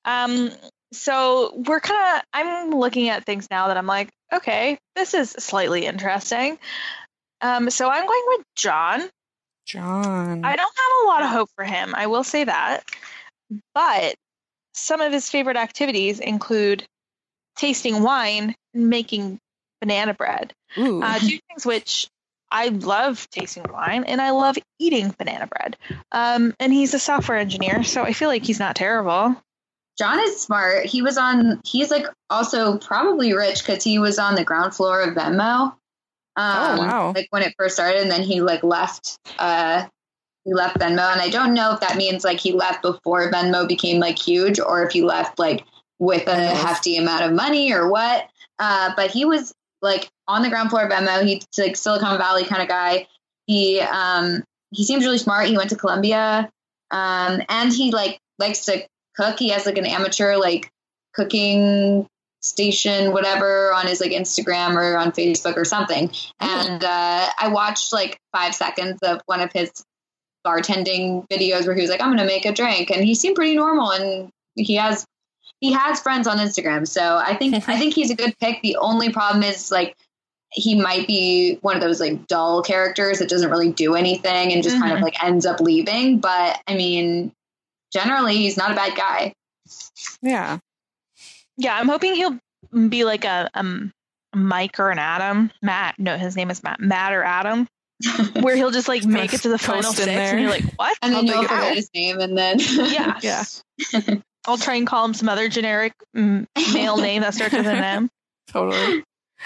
So I'm looking at things now that I'm like, okay, this is slightly interesting. So I'm going with John. I don't have a lot of hope for him. I will say that. But some of his favorite activities include tasting wine and making banana bread. Two things which I love tasting wine and I love eating banana bread. And he's a software engineer, so I feel like he's not terrible. John is smart. He's like also probably rich because he was on the ground floor of Venmo. Wow. Like when it first started, and then he like left Venmo. And I don't know if that means like he left before Venmo became like huge, or if he left like with a hefty amount of money or what. But he was like on the ground floor of Venmo. He's like Silicon Valley kind of guy. He seems really smart. He went to Columbia, and he like likes to cook. He has like an amateur like cooking station, whatever, on his like Instagram or on Facebook or something. And I watched like 5 seconds of one of his bartending videos where he was like, I'm going to make a drink. And he seemed pretty normal. And he has he has friends on Instagram. So I think he's a good pick. The only problem is like he might be one of those like dull characters that doesn't really do anything and just kind of like ends up leaving. But I mean, generally he's not a bad guy. Yeah. Yeah, I'm hoping he'll be like a Mike or an Adam. Matt. No, his name is Matt or Adam. Where he'll just like make it to the final 6 and you're like, what? And then you'll forget his name and then yeah. I'll try and call him some other generic male name that starts with an M. Totally.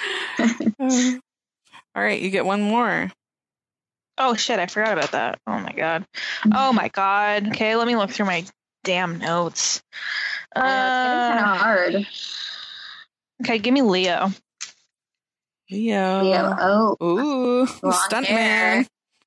All right, you get one more. Oh shit, I forgot about that. Oh my god. Okay, let me look through my damn notes. It's kind of hard. Okay, give me Leo. Oh. Ooh, stuntman.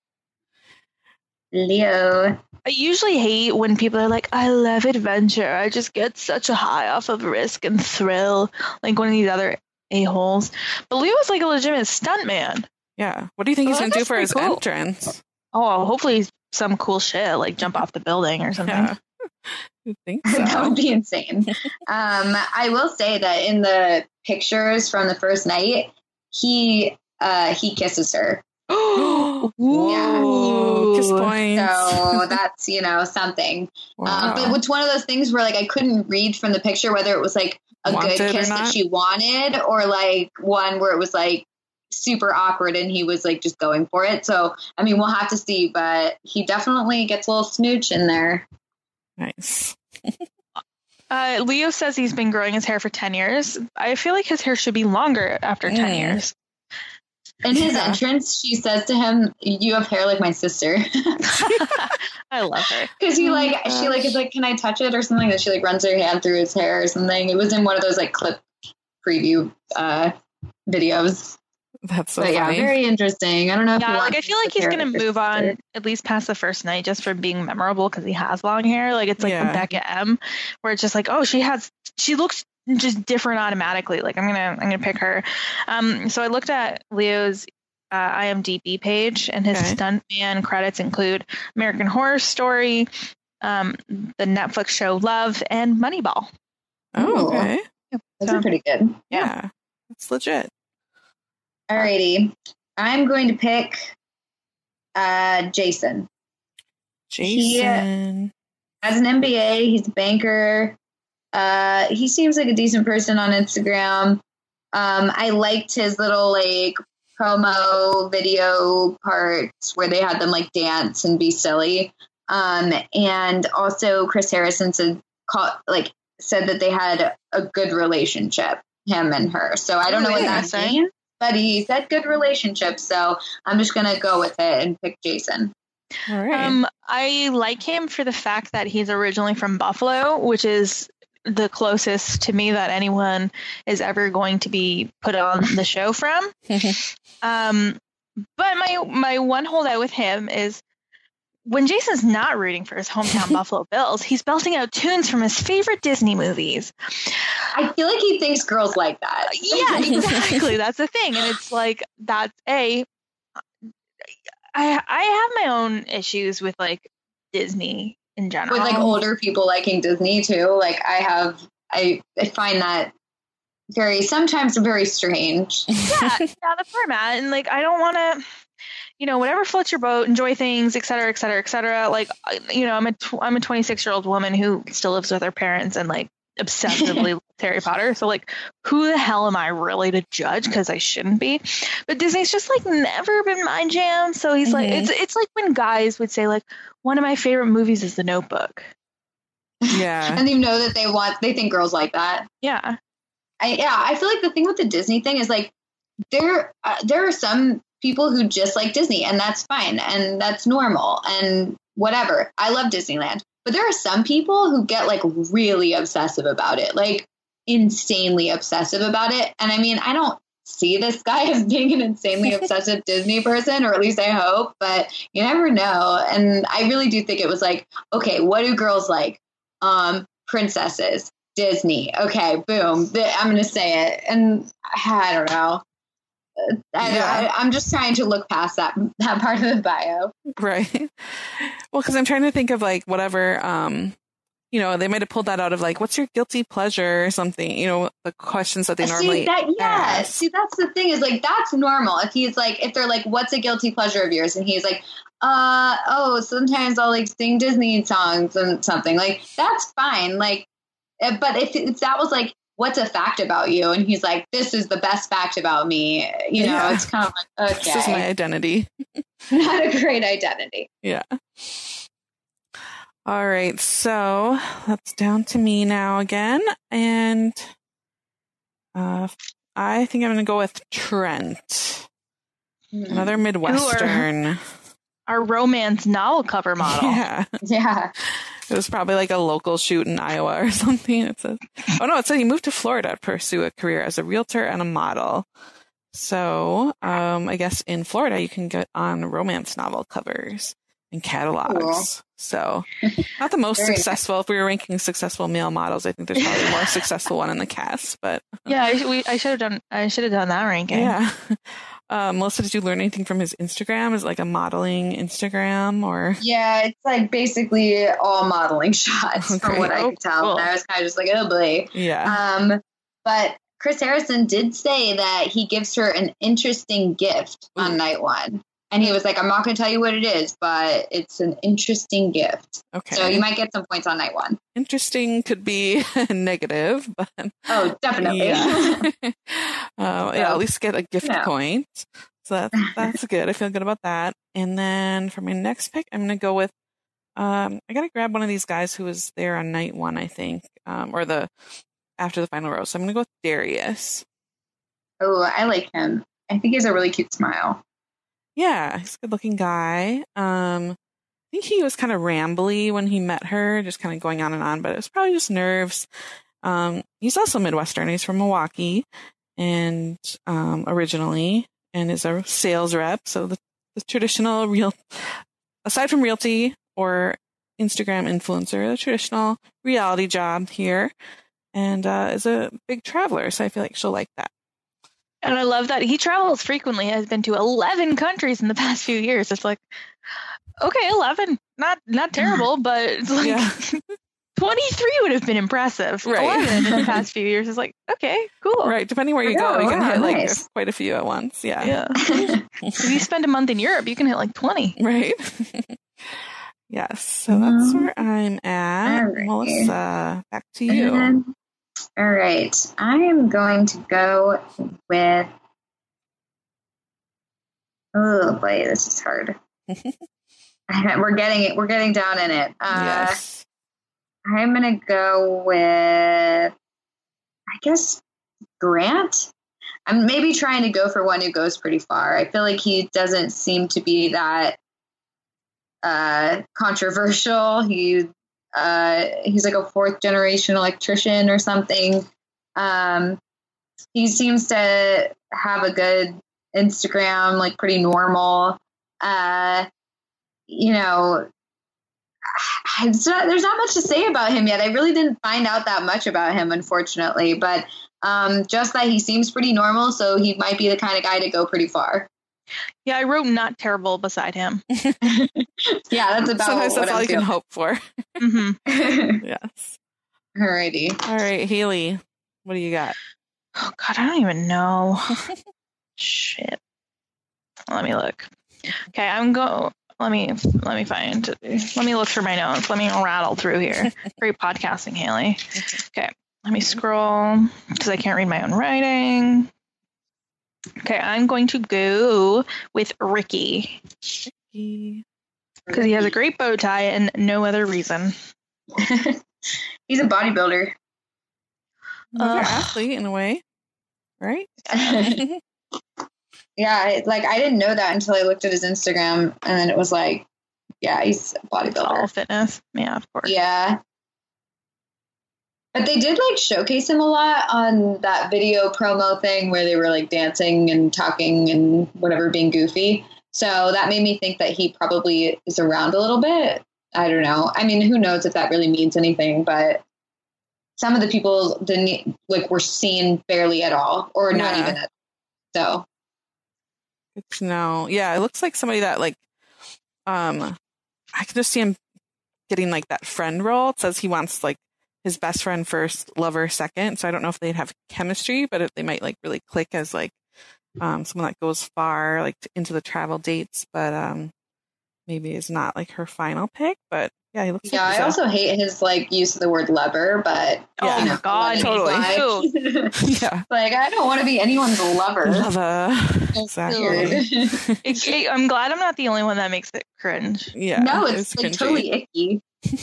Leo. I usually hate when people are like, I love adventure. I just get such a high off of risk and thrill, like one of these other a-holes. But Leo's like a legitimate stuntman. Yeah. What do you think he's going to do for his entrance? Oh, hopefully some cool shit, like jump off the building or something. Yeah. I think so. That would be insane. I will say that in the pictures from the first night, he kisses her. Whoa, kiss points. So that's, something. Wow. But it's one of those things where like I couldn't read from the picture whether it was like a good kiss that she wanted or like one where it was like super awkward and he was like just going for it. So, I mean, we'll have to see, but he definitely gets a little smooch in there. Nice. Leo says he's been growing his hair for 10 years. I feel like his hair should be longer after 10 years. In his entrance, she says to him, "You have hair like my sister." I love her. Because she is like, "Can I touch it?" or something. That she like runs her hand through his hair or something. It was in one of those like clip preview videos. That's so funny. Yeah, very interesting. I don't know. I feel like he's gonna move on at least past the first night just for being memorable because he has long hair. Like it's like Rebecca M, where it's just like, oh, she looks just different automatically. Like I'm gonna pick her. So I looked at Leo's IMDb page, and his stuntman credits include American Horror Story, the Netflix show Love, and Moneyball. Oh, okay. Those are pretty good. Yeah, that's legit. Alrighty. I'm going to pick Jason. He has an MBA. He's a banker. He seems like a decent person on Instagram. I liked his little like promo video parts where they had them like dance and be silly. And also Chris Harrison said that they had a good relationship, him and her. So I don't know what that means. But he said good relationship, so I'm just going to go with it and pick Jason. All right. I like him for the fact that he's originally from Buffalo, which is the closest to me that anyone is ever going to be put on the show from. But my one holdout with him is when Jason's not rooting for his hometown Buffalo Bills, he's belting out tunes from his favorite Disney movies. I feel like he thinks girls like that. Yeah, exactly. That's the thing. And it's like, I have my own issues with like Disney in general. With like older people liking Disney too. Like I find that sometimes very strange. Yeah, that's where I'm at. And like, I don't want to, whatever floats your boat, enjoy things, et cetera, et cetera, et cetera. Like, I'm a 26-year-old woman who still lives with her parents and like obsessively loves Harry Potter. So like, who the hell am I really to judge? Because I shouldn't be. But Disney's just like never been my jam. So he's like, it's like when guys would say like, one of my favorite movies is The Notebook. Yeah. And that they think girls like that. Yeah. I feel like the thing with the Disney thing is like, there are some people who just like Disney, and that's fine, and that's normal, and whatever. I love Disneyland. But there are some people who get like really obsessive about it, like insanely obsessive about it. And I mean, I don't see this guy as being an insanely obsessive Disney person, or at least I hope, but you never know. And I really do think it was like, okay, what do girls like? Princesses, Disney. Okay, boom. I'm going to say it. And I don't know. I'm just trying to look past that part of the bio. Right. Well, because I'm trying to think of like whatever, they might have pulled that out of like, what's your guilty pleasure or something, the questions that they normally ask. See, that's the thing is like, that's normal. If they're like, what's a guilty pleasure of yours? And he's like, sometimes I'll like sing Disney songs and something like, that's fine. Like, but if that was like, what's a fact about you? And he's like, this is the best fact about me. It's kind of like, okay. This is my identity. Not a great identity. Yeah. All right. So that's down to me now again. And I think I'm going to go with Trent. Another Midwestern. Our romance novel cover model. Yeah. Yeah. It was probably like a local shoot in Iowa or something. It said he moved to Florida to pursue a career as a realtor and a model. So I guess in Florida you can get on romance novel covers and catalogs. Cool. So not the most successful. If we were ranking successful male models, I think there's probably a more successful one in the cast. But yeah, I should have done that ranking. Yeah. Melissa, did you learn anything from his Instagram? Is it like a modeling Instagram or? Yeah, it's like basically all modeling shots from what I could tell. Cool. And I was kind of just like, oh boy. Yeah. But Chris Harrison did say that he gives her an interesting gift on night one. And he was like, I'm not going to tell you what it is, but it's an interesting gift. Okay. So you might get some points on night one. Interesting could be negative, but. Oh, definitely. Yeah. At least get a gift point. So that's good. I feel good about that. And then for my next pick, I'm going to go with, I got to grab one of these guys who was there on night one, I think, or after the final rose. So I'm going to go with Darius. Oh, I like him. I think he has a really cute smile. Yeah, he's a good-looking guy. I think he was kind of rambly when he met her, just kind of going on, but it was probably just nerves. He's also Midwestern. He's from Milwaukee, and originally, and is a sales rep. So the traditional aside from realty or Instagram influencer, the traditional reality job here, and is a big traveler. So I feel like she'll like that. And I love that he travels frequently. Has been to 11 countries in the past few years. It's like, okay, 11, not terrible, but it's like 23 would have been impressive. Right. 11 in the past few years is like, okay, cool. Right. Depending where you go, you can hit like quite a few at once. Yeah. Yeah. If you spend a month in Europe, you can hit like 20. Right. Yes. So that's where I'm at. Right. Melissa, back to you. All right. I am going to go with, oh boy, this is hard. We're getting down in it. Yes. I'm going to go with, I guess, Grant. I'm maybe trying to go for one who goes pretty far. I feel like he doesn't seem to be that controversial. He's like a fourth generation electrician or something. He seems to have a good Instagram, like pretty normal. There's not much to say about him yet. I really didn't find out that much about him, unfortunately, but just that he seems pretty normal. So he might be the kind of guy to go pretty far. Yeah, I wrote not terrible beside him. Yeah, that's about sometimes that's all you can hope for. Mm-hmm. Yes. Alrighty. All right, Haley, what do you got? Oh God, I don't even know. Shit. Let me look. Okay, let me find. Let me look through my notes. Let me rattle through here. Great podcasting, Haley. Okay, let me scroll because I can't read my own writing. Okay, I'm going to go with Ricky. Because he has a great bow tie and no other reason. He's a bodybuilder. Athlete in a way, right? Yeah, I didn't know that until I looked at his Instagram, and then it was like, yeah, he's a bodybuilder. All fitness, yeah, of course. Yeah. But they did showcase him a lot on that video promo thing where they were dancing and talking and whatever, being goofy. So that made me think that he probably is around a little bit. I don't know. I mean, who knows if that really means anything, but some of the people didn't were seen barely at all or not even at all. So. Good to know. Yeah, it looks like somebody that I can just see him getting like that friend role. It says he wants like his best friend first, lover second. So I don't know if they'd have chemistry, but they might like really click as like someone that goes far, like into the travel dates, but maybe is not like her final pick. But yeah, he looks. Yeah, like I also hate his like use of the word lover, but Yeah. Oh my God, Totally. Ew. Like, I don't want to be anyone's lover. lover. It's Exactly. weird. I'm glad I'm not the only one that makes it cringe. Yeah. No, it's like cringy. totally icky.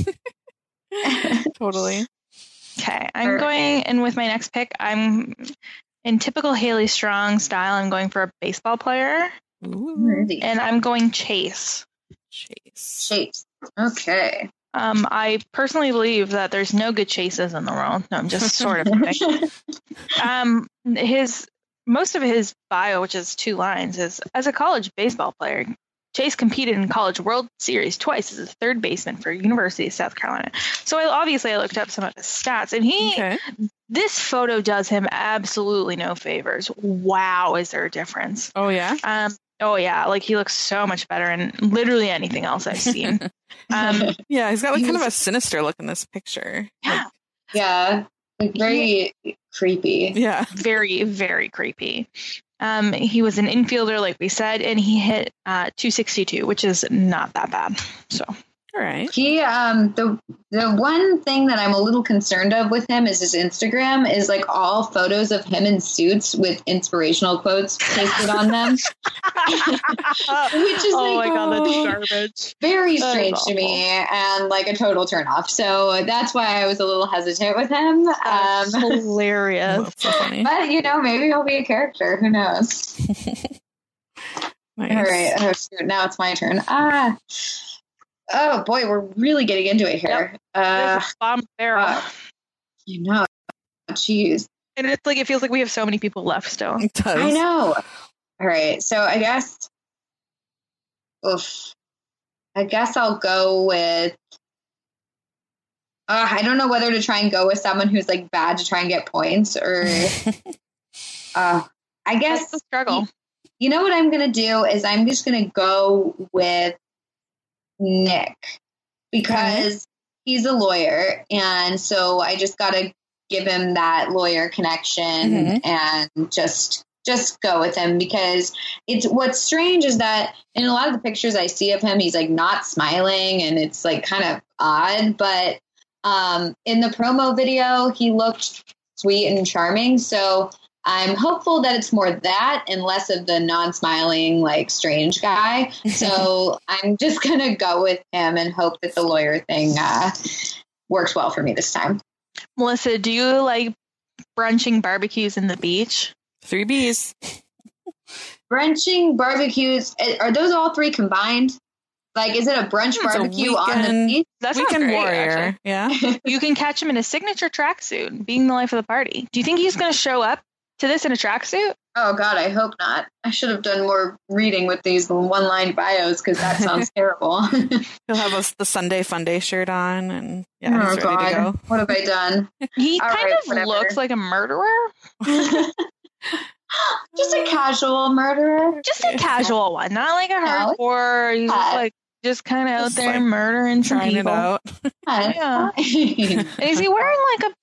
Totally. Okay, I'm Perfect. going, and with my next pick, I'm in typical Haley Strong style. I'm going for a baseball player, Ooh. and I'm going Chase. Chase. Shapes. Okay. I personally believe that there's no good chases in the world. No, I'm just sort of kidding. Most of his bio, which is 2 lines, is as a college baseball player, Chase competed in College World Series twice as a third baseman for University of South Carolina. So I looked up some of his stats, and Okay. this photo does him absolutely no favors. Wow, is there a difference? Oh yeah. Oh yeah, like he looks so much better in literally anything else I've seen. Yeah, he's got like kind of a sinister look in this picture. Yeah, Yeah. Like very creepy. Yeah. very, very creepy. He was an infielder, like we said, and he hit 262, which is not that bad. So All right. He the one thing that I'm a little concerned of with him is his Instagram is like all photos of him in suits with inspirational quotes pasted on them. Which is oh like, my God, that's garbage. very That is strange to me and like a total turnoff. So that's why I was a little hesitant with him. That's Oh, hilarious. that's so funny. But maybe he'll be a character. Who knows? Nice. All right. Oh, shoot. Now it's my turn. Oh boy, we're really getting into it here. There's a bomb barrel. Jeez. And it's like, it feels like we have so many people left still. It does. I know. All right. So I guess I'll go with I don't know whether to try and go with someone who's like bad to try and get points or I guess That's the struggle. you know what I'm going to do is I'm just going to go with Nick because he's a lawyer. And so I just got to give him that lawyer connection and just go with him because what's strange is that in a lot of the pictures I see of him, he's like not smiling and it's like kind of odd. But in the promo video, he looked sweet and charming. So I'm hopeful that it's more that and less of the non-smiling, like strange guy. So I'm just going to go with him and hope that the lawyer thing works well for me this time. Melissa, do you like brunching barbecues in the beach? 3 Bs. Brunching barbecues, are those all 3 combined? Like, is it a brunch It's a barbecue on the weekend- beach? That sounds Weekend great, warrior. actually. Yeah. You can catch him in a signature tracksuit, being the life of the party. Do you think he's going to show up to this in a tracksuit? Oh, God, I hope not. I should have done more reading with these one-line bios because that sounds terrible. He'll have the Sunday Fun Day shirt on and yeah, he's ready to go. What have I done? He All kind right, of whatever. looks like a murderer. Just a casual murderer. Just a casual one, not like a hardcore. He's just kind of out Just, there like, murdering some Trying it people. out. Yeah. And is he wearing like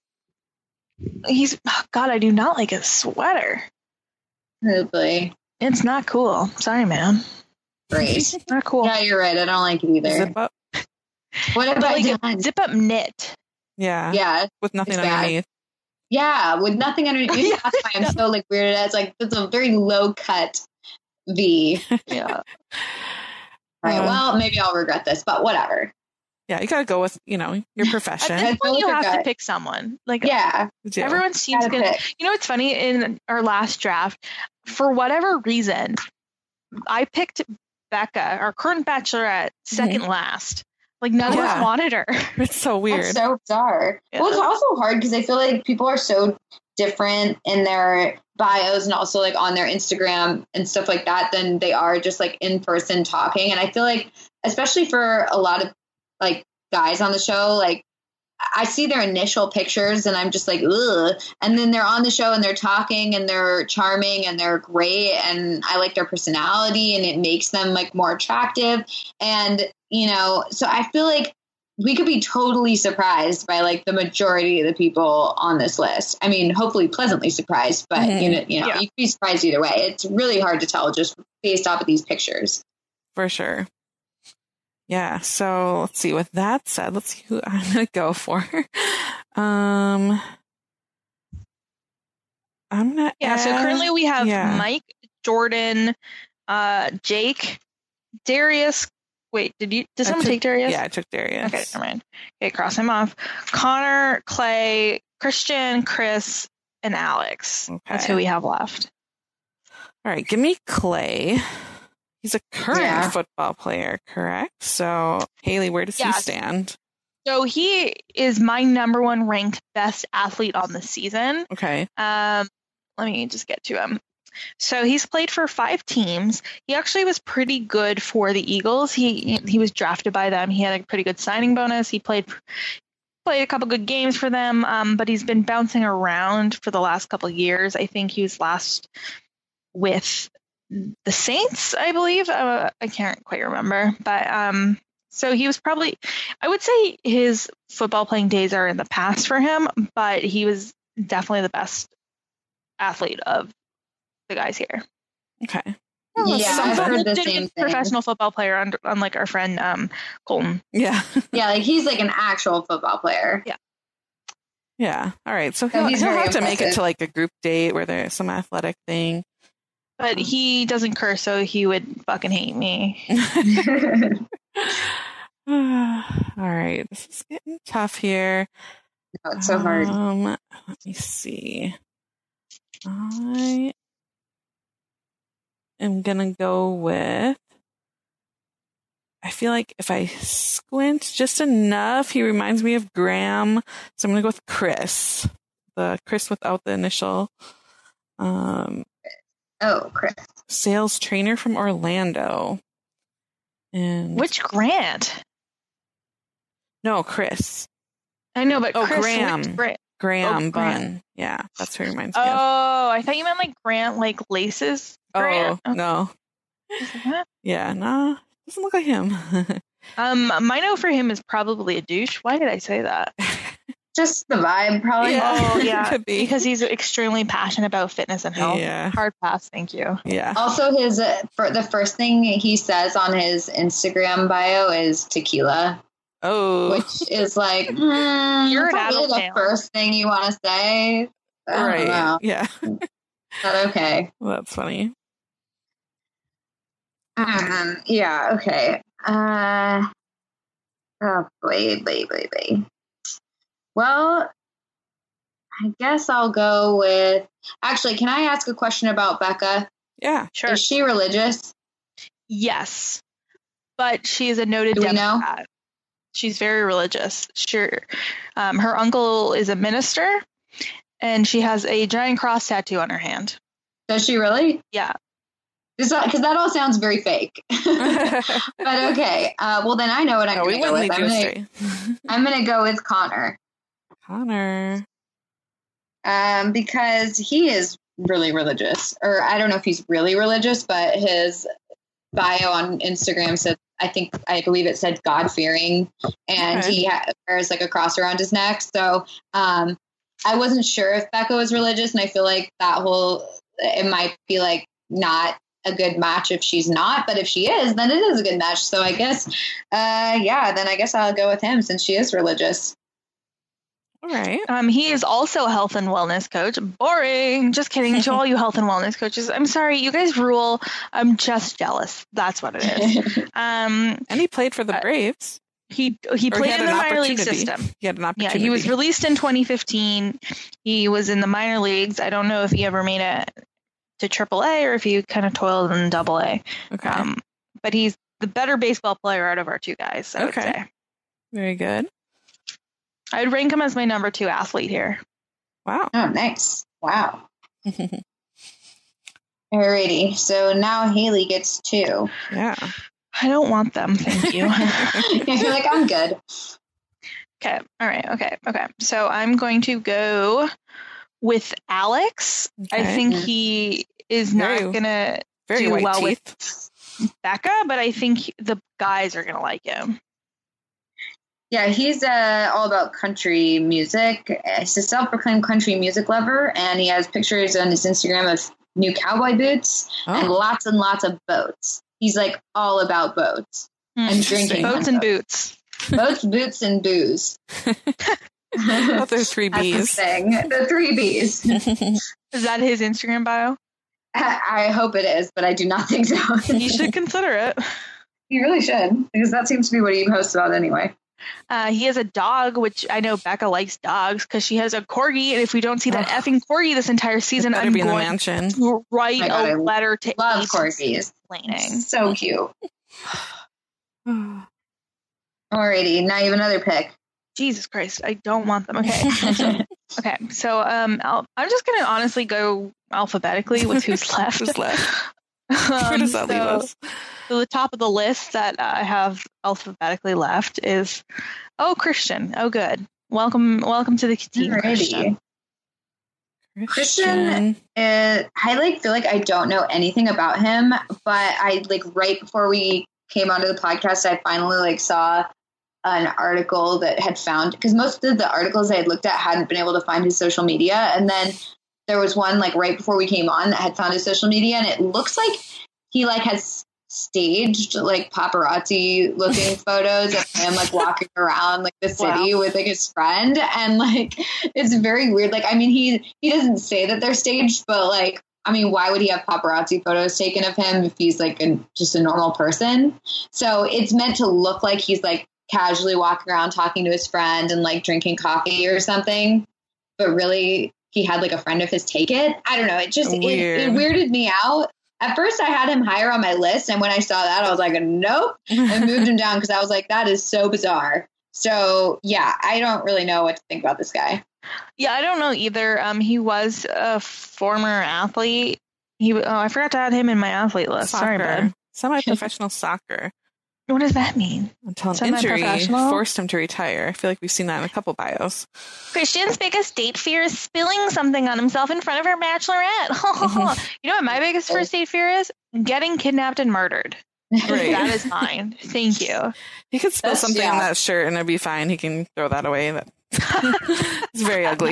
God, I do not like his sweater. Probably. It's not cool. Sorry, man. Great. Not cool. Yeah, you're right. I don't like it either. Zip up. What have But I like done? zip up knit. Yeah. Yeah. With nothing It's bad. underneath. Yeah, with nothing underneath. Maybe that's why I'm so like weirded out. It's like it's a very low cut V. Yeah. All right. Well, maybe I'll regret this, but whatever. Yeah, you gotta go with, your At profession. this point, you Those are have to good. pick someone. Like Yeah. You do. everyone seems Gotta good. pick. You know what's funny? In our last draft, for whatever reason, I picked Becca, our current bachelorette, second last. Like none of us Yeah. wanted her. It's so weird. That's so bizarre. Yeah. Well, it's also hard because I feel like people are so different in their bios and also like on their Instagram and stuff like that than they are just like in person talking. And I feel like, especially for a lot of like guys on the show, like I see their initial pictures and I'm just like, ugh. And then they're on the show and they're talking and they're charming and they're great. And I like their personality and it makes them like more attractive. And, so I feel like we could be totally surprised by like the majority of the people on this list. I mean, hopefully pleasantly surprised, but you know, you could be surprised either way. It's really hard to tell just based off of these pictures. For sure. Yeah. So let's see. With that said, let's see who I'm going to go for. I'm going to So currently we have Mike, Jordan, Jake, Darius. Wait, did someone take Darius? Yeah, I took Darius. Okay, never mind. Okay, cross him off. Connor, Clay, Christian, Chris, and Alex. Okay. That's who we have left. All right, give me Clay. He's a current football player, correct? So, Haley, where does he stand? So he is my number one ranked best athlete on the season. Okay. Let me just get to him. So he's played for 5 teams. He actually was pretty good for the Eagles. He was drafted by them. He had a pretty good signing bonus. He played a couple good games for them, but he's been bouncing around for the last couple of years. I think he was last with the Saints, I believe. I can't quite remember, but so he was probably, I would say his football playing days are in the past for him, but he was definitely the best athlete of the guys here. Okay. I've heard the same thing. Professional football player, unlike our friend Colton. Yeah. Yeah, like he's like an actual football player. Yeah. Yeah. All right. So he'll have to make it to like a group date where there's some athletic thing. But he doesn't curse, so he would fucking hate me. All right. This is getting tough here. No, it's so hard. Let me see. I am going to go with, I feel like if I squint just enough, he reminds me of Graham. So I'm going to go with Chris. The Chris without the initial. Chris. Sales trainer from Orlando. And which Grant? No, Chris. I know, but Chris, Graham. Graham Bunn. Yeah, that's who he reminds me of. Oh, I thought you meant like Grant, like Laces. Grant. Oh, no. Yeah, no, doesn't look like him. My note for him is probably a douche. Why did I say that? Just the vibe, probably. Yeah. Oh, yeah. Could be. Because he's extremely passionate about fitness and health. Yeah. Hard pass, thank you. Yeah. Also, his for the first thing he says on his Instagram bio is tequila. Oh. Which is like, you're probably the first thing you want to say. Right. Know. Yeah. But okay. Well, that's funny. Yeah. Okay. Oh boy. Well, I guess I'll go with. Actually, can I ask a question about Becca? Yeah, sure. Is she religious? Yes, but she is a noted Democrat. She's very religious. Sure. Her uncle is a minister, and she has a giant cross tattoo on her hand. Does she really? Yeah. Because that all sounds very fake. But okay. Well, then I know what I'm going to go with. I'm going to go with Connor. Connor. Because he is really religious. Or I don't know if he's really religious, but his bio on Instagram said, I believe it said God-fearing. And he wears like a cross around his neck. So I wasn't sure if Becca was religious. And I feel like it might be like not a good match if she's not, but if she is, then it is a good match. So I guess, then I guess I'll go with him since she is religious. All right. He is also a health and wellness coach. Boring. Just kidding. To all you health and wellness coaches, I'm sorry, you guys rule. I'm just jealous. That's what it is. And he played for the Braves. He played in the minor league system. He had an opportunity. Yeah, he was released in 2015. He was in the minor leagues. I don't know if he ever made it to AAA or if he kind of toiled in AA. Okay. But he's the better baseball player out of our two guys, I would say. Very good. I'd rank him as my number 2 athlete here. Wow. Oh, nice. Wow. Alrighty. So now Haley gets 2. Yeah. I don't want them. Thank you. You're like, I'm good. Okay. All right. Okay. So I'm going to go with Alex. Okay. I think he is not going to do well with Becca, but I think the guys are going to like him. Yeah, he's all about country music. He's a self-proclaimed country music lover, and he has pictures on his Instagram of new cowboy boots and lots of boats. He's like all about boats and drinking. Boats and boots. Boats, boots, and booze. Oh, there's 3 B's. The 3 B's. Is that his Instagram bio? I hope it is, but I do not think so. You should consider it. You really should, because that seems to be what he posts about anyway. He has a dog, which I know Becca likes dogs because she has a corgi, and if we don't see that effing corgi this entire season, I'm be in the going mansion. to write a letter to love Ace corgis. Explaining. So cute. Alrighty, now you have another pick. Jesus Christ, I don't want them. Okay. Okay, so I'm just gonna honestly go alphabetically with who's left. Who's left? Where does that leave us? So the top of the list that I have alphabetically left is Christian. Oh, good. Welcome to the team, Christian. Christian, I feel like I don't know anything about him, but I right before we came onto the podcast, I finally saw an article that had found, because most of the articles I had looked at hadn't been able to find his social media, and then there was one right before we came on that had found his social media, and it looks like he has staged paparazzi looking photos of him walking around the city with his friend, and it's very weird. He doesn't say that they're staged, but why would he have paparazzi photos taken of him if he's just a normal person? So it's meant to look like he's casually walking around talking to his friend and drinking coffee or something, but really he had a friend of his take it. I don't know. It just it weirded me out. At first I had him higher on my list, and when I saw that I was like, nope, and moved him down because I was like, that is so bizarre. So yeah, I don't really know what to think about this guy. Yeah, I don't know either. He was a former athlete. I forgot to add him in my athlete list. Soccer. Sorry, bud. Semi-professional soccer. What does that mean? Until an injury forced him to retire. I feel like we've seen that in a couple bios. Christian's biggest date fear is spilling something on himself in front of her bachelorette. You know what my biggest first date fear is? Getting kidnapped and murdered. Right. That is mine. Thank you. He could spill something on that shirt and it'd be fine. He can throw that away. It's very ugly.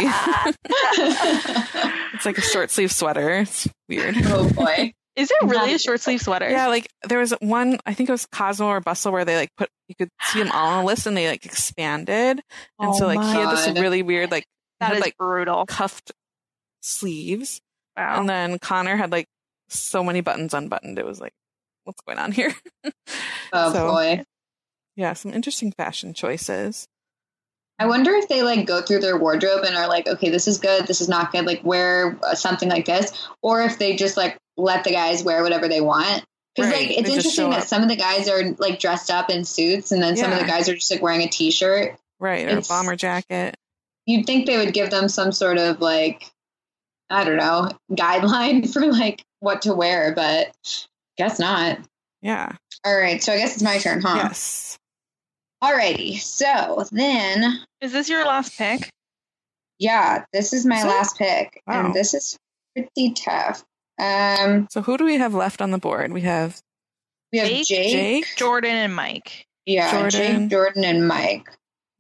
It's like a short sleeve sweater. It's weird. Oh boy. Is it really a short sleeve sweater? Yeah, there was one, I think it was Cosmo or Bustle, where they you could see them all on a list and they expanded. And so he had this really weird, that is brutal, cuffed sleeves. Wow. And then Connor had so many buttons unbuttoned. It was what's going on here? Oh boy. Yeah, some interesting fashion choices. I wonder if they go through their wardrobe and are okay, this is good, this is not good, wear something like this, or if they just let the guys wear whatever they want. Because it's interesting that some of the guys are dressed up in suits, and then some of the guys are just wearing a t-shirt, right, or a bomber jacket. You'd think they would give them some sort of I don't know, guideline for what to wear, but guess not. Yeah. All right, so I guess it's my turn, huh? Yes. Alrighty, so then... Is this your last pick? Yeah, this is my last pick, wow. And this is pretty tough. So who do we have left on the board? We have Jake, Jordan, and Mike. Yeah, Jake, Jordan, and Mike.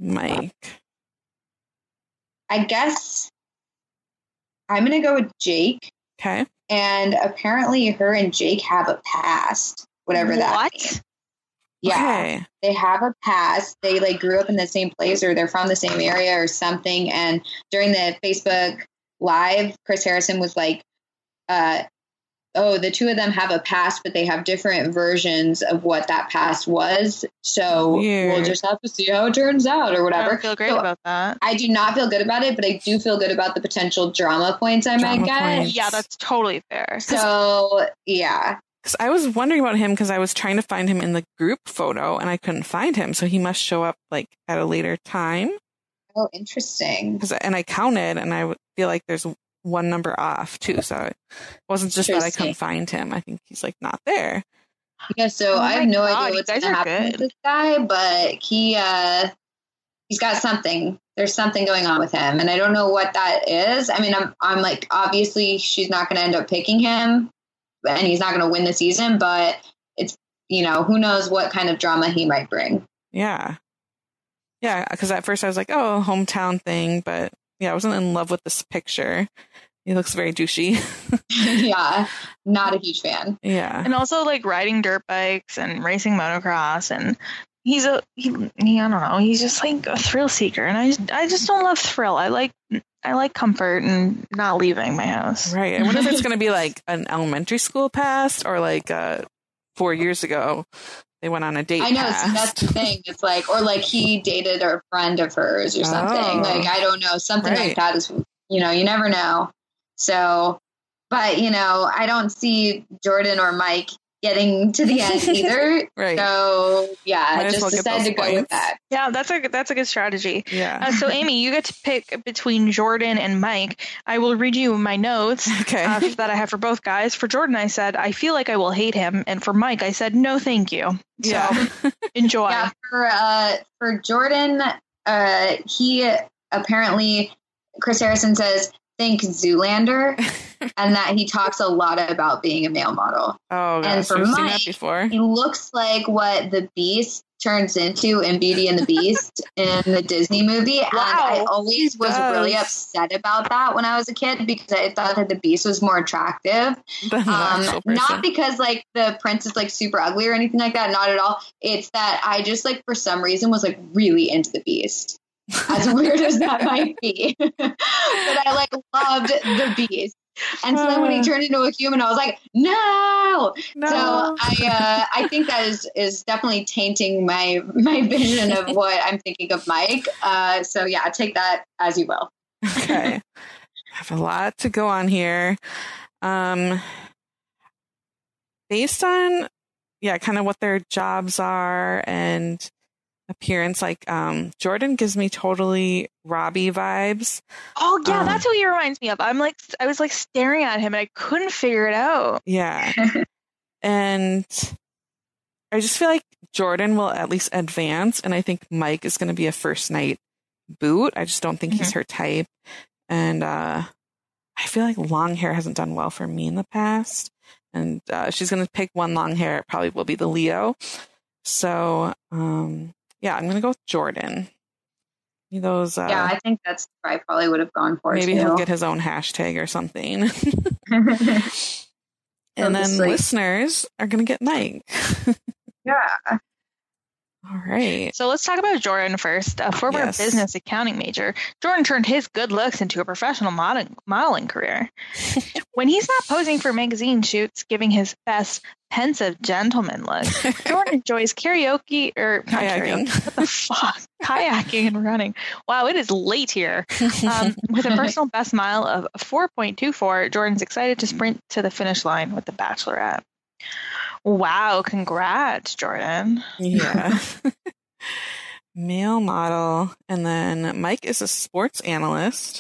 I guess I'm going to go with Jake. Okay. And apparently her and Jake have a past, whatever that means. Yeah, okay. They have a past. They grew up in the same place, or they're from the same area or something. And during the Facebook Live, Chris Harrison was the two of them have a past, but they have different versions of what that past was. So we'll just have to see how it turns out or whatever. I don't feel great about that. I do not feel good about it, but I do feel good about the potential drama points I might get. Yeah, that's totally fair. So, yeah. Because I was wondering about him because I was trying to find him in the group photo and I couldn't find him. So he must show up at a later time. Oh, interesting. And I counted and I feel like there's one number off too. So it wasn't just that I couldn't find him. I think he's not there. Yeah. So I have no idea what's going to happen with this guy, but he's got something. There's something going on with him, and I don't know what that is. I mean, I'm obviously she's not going to end up picking him, and he's not going to win the season, but it's, who knows what kind of drama he might bring. Yeah. Yeah, because at first I was like, oh, hometown thing, but yeah, I wasn't in love with this picture. He looks very douchey. Yeah, not a huge fan. Yeah. And also like riding dirt bikes and racing motocross, and he I don't know, he's just like a thrill seeker, and I just don't love thrill. I like comfort and not leaving my house. Right. I wonder if it's going to be like an elementary school past or like 4 years ago they went on a date. I know, past. so that's the thing. It's like, or like he dated a friend of hers or something. Oh. Like, I don't know, something Right. like that is, you never know. So, but I don't see Jordan or Mike getting to the end either. Right. So yeah, Might I as just well get decided those to go with points. that. Yeah, that's a good strategy. Yeah. So Amy, you get to pick between Jordan and Mike. I will read you my notes Okay. that I have for both guys. For Jordan, I said, I feel like I will hate him. And for Mike, I said, no, thank you. So Yeah. enjoy. Yeah, for Jordan, he apparently, Chris Harrison says, think Zoolander, and that he talks a lot about being a male model. Oh, And gosh. for I've seen Mike, that before. He looks like what the Beast turns into in Beauty and the Beast in the Disney movie. And I always was really upset about that when I was a kid because I thought that the Beast was more attractive. Than the actual person. Not because like the prince is like super ugly or anything like that. Not at all. It's that I just like for some reason was like really into the Beast. As weird as that might be. But I like loved the Beast. And so then when he turned into a human, I was like, no. So I think that is definitely tainting my vision of what I'm thinking of Mike. So yeah, take that as you will. Okay. I have a lot to go on here. Based on, kind of what their jobs are and appearance, like Jordan gives me totally Robbie vibes. Oh yeah, that's who he reminds me of. I was like staring at him and I couldn't figure it out. Yeah. And I just feel like Jordan will at least advance, and I think Mike is going to be a first night boot. I just don't think he's her type. And I feel like long hair hasn't done well for me in the past. And she's going to pick one long hair. It probably will be the Leo. So, I'm going to go with Jordan. Those, I think that's what I probably would have gone for. Maybe too. he'll get his own hashtag or something. And then listeners are going to get Mike. Yeah. All right. So let's talk about Jordan first. A former business accounting major, Jordan turned his good looks into a professional modeling career. When he's not posing for magazine shoots, giving his best pensive gentleman look, Jordan enjoys karaoke or kayaking. What the fuck? Kayaking and running. Wow, it is late here. With a personal best mile of 4.24, Jordan's excited to sprint to the finish line with the Bachelorette. Wow, congrats, Jordan. Yeah. Male model. And then Mike is a sports analyst.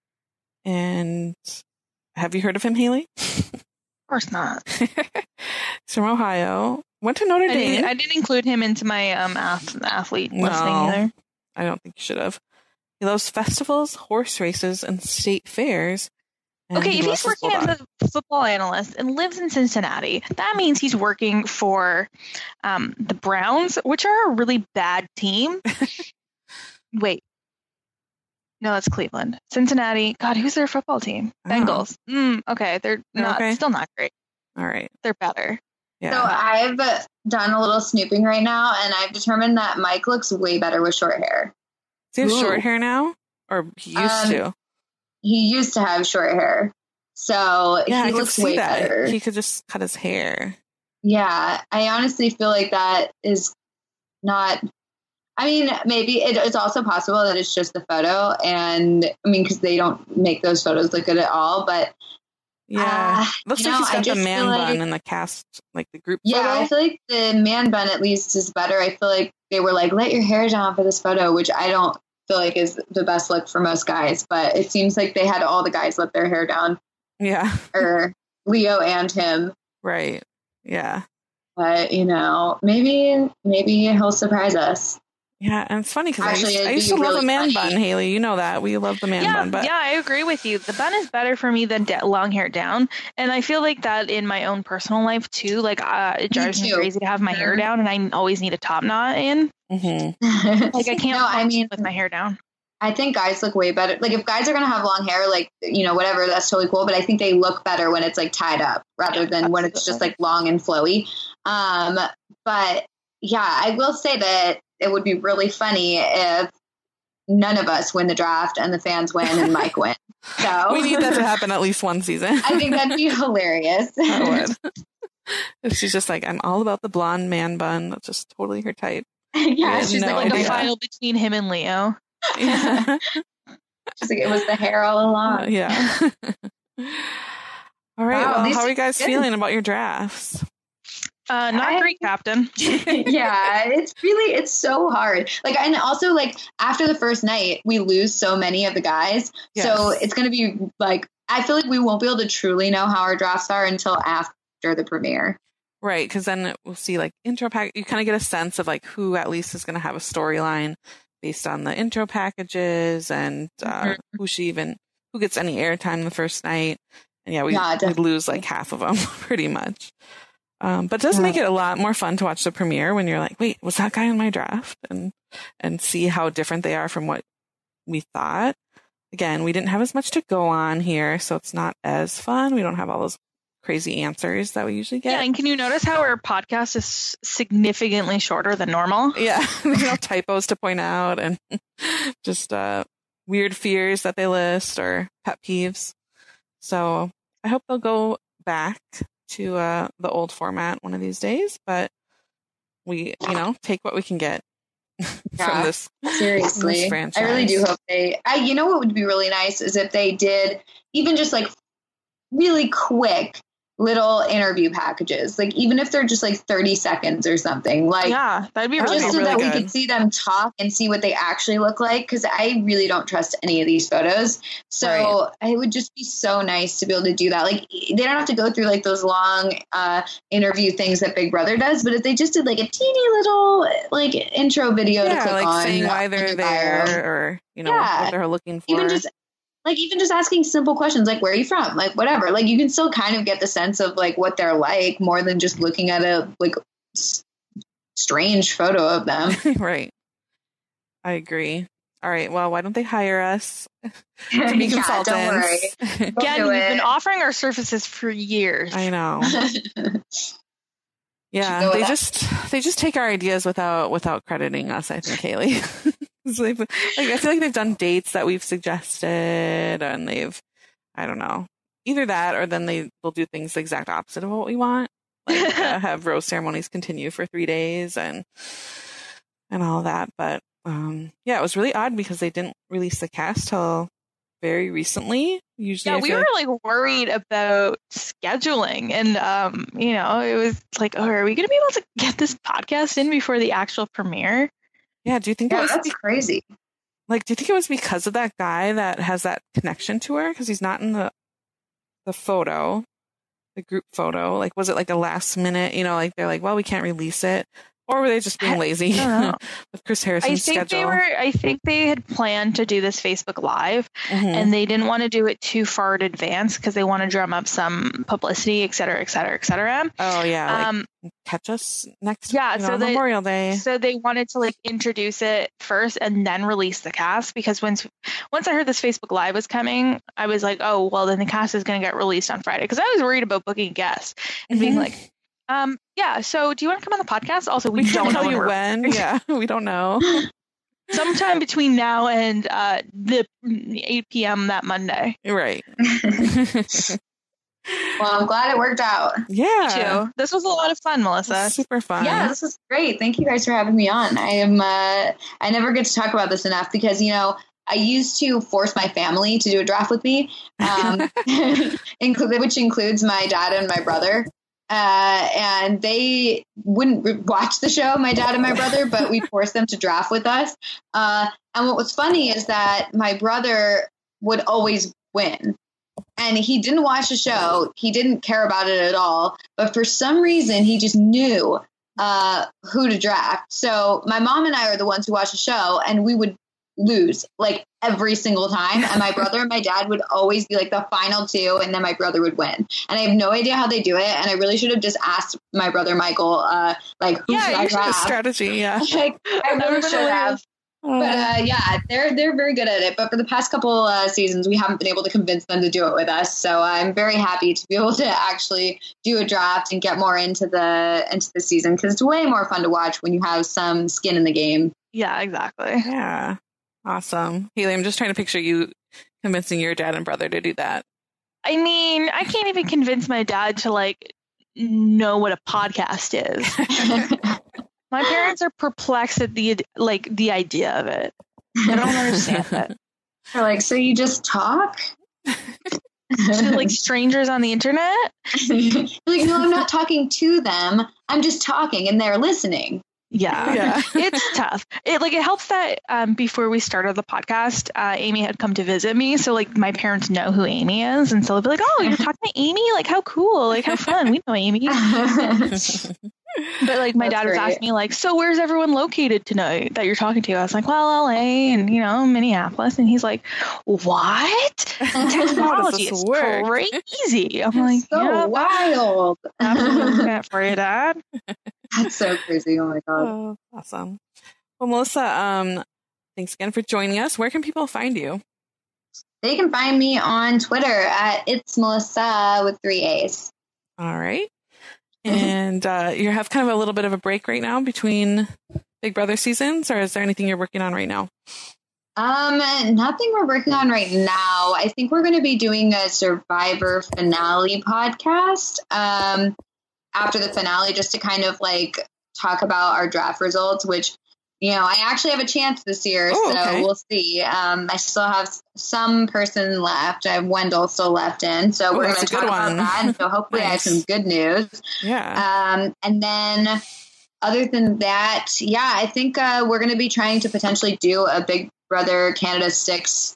And have you heard of him, Haley? Of course not. He's from Ohio. Went to Notre Dame. I didn't include him into my athlete listing either. I don't think you should have. He loves festivals, horse races, and state fairs. Okay, if he's working as a football analyst and lives in Cincinnati, that means he's working for the Browns, which are a really bad team. Wait. No, that's Cleveland. Cincinnati. God, who's their football team? Bengals. Okay, they're still not great. All right. They're better. Yeah. So I've done a little snooping right now, and I've determined that Mike looks way better with short hair. Does he have short hair now? Or he used to? He used to have short hair. So Yeah, he I could looks see way that. better. He could just cut his hair. Yeah, I honestly feel like that is not... I mean, maybe it's also possible that it's just the photo. And I mean, because they don't make those photos look good at all. But yeah, looks like he's got the man bun in the cast, like the group photo. Yeah, I feel like the man bun at least is better. I feel like they were like, let your hair down for this photo, which I don't feel like is the best look for most guys. But it seems like they had all the guys let their hair down. Yeah. Or Leo and him. Right. Yeah. But, maybe he'll surprise us. Yeah, and it's funny because Actually, I used to love a man bun, Haley. You know that. We love the man bun. But yeah, I agree with you. The bun is better for me than long hair down. And I feel like that in my own personal life, too. Like, it drives me crazy to have my hair down, and I always need a top knot in. Mm-hmm. Like, I can't with my hair down. I think guys look way better. Like, if guys are going to have long hair, like, you know, whatever, that's totally cool. But I think they look better when it's, like, tied up rather than when it's just, like, long and flowy. But, yeah, I will say that it would be really funny if none of us win the draft and the fans win and Mike wins. So we need that to happen at least one season. I think that'd be hilarious. I would. If she's just like, I'm all about the blonde man bun. That's just totally her type. Yeah, she's like a final between him and Leo. Yeah. She's like, it was the hair all along. Yeah. All right. Wow, well, how are you guys feeling about your drafts? Not great, Captain. Yeah, it's so hard. Like, and also, like, after the first night, we lose so many of the guys. Yes. So it's going to be like, I feel like we won't be able to truly know how our drafts are until after the premiere. Right. Because then we'll see, like, intro pack. You kind of get a sense of, like, who at least is going to have a storyline based on the intro packages and who gets any airtime the first night. And yeah, we'd lose like half of them pretty much. But it does make it a lot more fun to watch the premiere when you're like, wait, was that guy in my draft? And see how different they are from what we thought. Again, we didn't have as much to go on here, so it's not as fun. We don't have all those crazy answers that we usually get. Yeah, and can you notice how our podcast is significantly shorter than normal? Yeah, typos to point out and just weird fears that they list or pet peeves. So I hope they'll go back to the old format one of these days, but we, take what we can get from this. Seriously, this franchise. I really do hope you know what would be really nice is if they did even just like really quick little interview packages, like even if they're just like 30 seconds or something, like that'd be really just so really that good. We could see them talk and see what they actually look like, because I really don't trust any of these photos. So it would just be so nice to be able to do that. Like, they don't have to go through like those long interview things that Big Brother does, but if they just did like a teeny little like intro video to click like on, saying why they're there, or what they're looking for. Even just asking simple questions like, where are you from? Like, whatever. Like, you can still kind of get the sense of like what they're like more than just looking at a like strange photo of them. Right. I agree. All right. Well, why don't they hire us to be consultants? Don't worry. Again, we've been offering our services for years. I know. Yeah, they just take our ideas without crediting us, I think, Haley. I feel like they've done dates that we've suggested, and I don't know, either that or then they'll do things the exact opposite of what we want, like have rose ceremonies continue for 3 days and all that. But it was really odd because they didn't release the cast till very recently. Usually, we were like worried about scheduling, and it was like, are we going to be able to get this podcast in before the actual premiere? Yeah, do you think that's crazy? Like, do you think it was because of that guy that has that connection to her? Because he's not in the photo, the group photo. Like, was it like a last minute? Like they're like, well, we can't release it, or were they just being lazy with Chris Harrison's schedule? I think they had planned to do this Facebook Live, and they didn't want to do it too far in advance because they want to drum up some publicity, et cetera, et cetera, et cetera. Oh yeah, catch us next. Memorial Day. So they wanted to like introduce it first and then release the cast, because once I heard this Facebook Live was coming, I was like, oh well, then the cast is going to get released on Friday, because I was worried about booking guests and being like. So do you want to come on the podcast? Also, we don't tell you when. Yeah, we don't know. Sometime between now and the 8 p.m. that Monday. Right. Well, I'm glad it worked out. Yeah. Me too. This was a lot of fun, Melissa. Super fun. Yeah, this was great. Thank you guys for having me on. I never get to talk about this enough because, I used to force my family to do a draft with me, which includes my dad and my brother. And they wouldn't watch the show, my dad and my brother, but we forced them to draft with us. And what was funny is that my brother would always win. And he didn't watch the show. He didn't care about it at all. But for some reason, he just knew who to draft. So my mom and I are the ones who watch the show, and we would lose like every single time. And my brother and my dad would always be like the final two, and then my brother would win. And I have no idea how they do it. And I really should have just asked my brother Michael, like, who should I draft? Strategy, yeah. Like, I really should have. But yeah, they're very good at it. But for the past couple seasons, we haven't been able to convince them to do it with us. So I'm very happy to be able to actually do a draft and get more into the season, because it's way more fun to watch when you have some skin in the game. Yeah, exactly. Yeah. Awesome. Haley, I'm just trying to picture you convincing your dad and brother to do that. I mean, I can't even convince my dad to like know what a podcast is. My parents are perplexed at the idea of it. I don't understand it. They're like, so you just talk? To like strangers on the internet? Like, no, I'm not talking to them. I'm just talking and they're listening. Yeah. It's tough. It helps that before we started the podcast, Amy had come to visit me. So like my parents know who Amy is. And so they'll be like, oh, you're talking to Amy? Like, how cool. Like, how fun. We know Amy. But like my dad was asking me like, so where's everyone located tonight that you're talking to? I was like, well, LA and, Minneapolis. And he's like, what? Technology is crazy. I'm like, so wild. Absolutely for you, Dad. That's so crazy. Oh my God. Oh, awesome. Well, Melissa, thanks again for joining us. Where can people find you? They can find me on Twitter at It's Melissa with 3 A's. All right. And you have kind of a little bit of a break right now between Big Brother seasons, or is there anything you're working on right now? Nothing we're working on right now. I think we're going to be doing a Survivor finale podcast after the finale, just to kind of like talk about our draft results, which, I actually have a chance this year. We'll see. I still have some person left. I have Wendell still left in. So we're going to talk about that. And so hopefully I have some good news. Yeah. And then other than that, I think we're going to be trying to potentially do a Big Brother Canada 6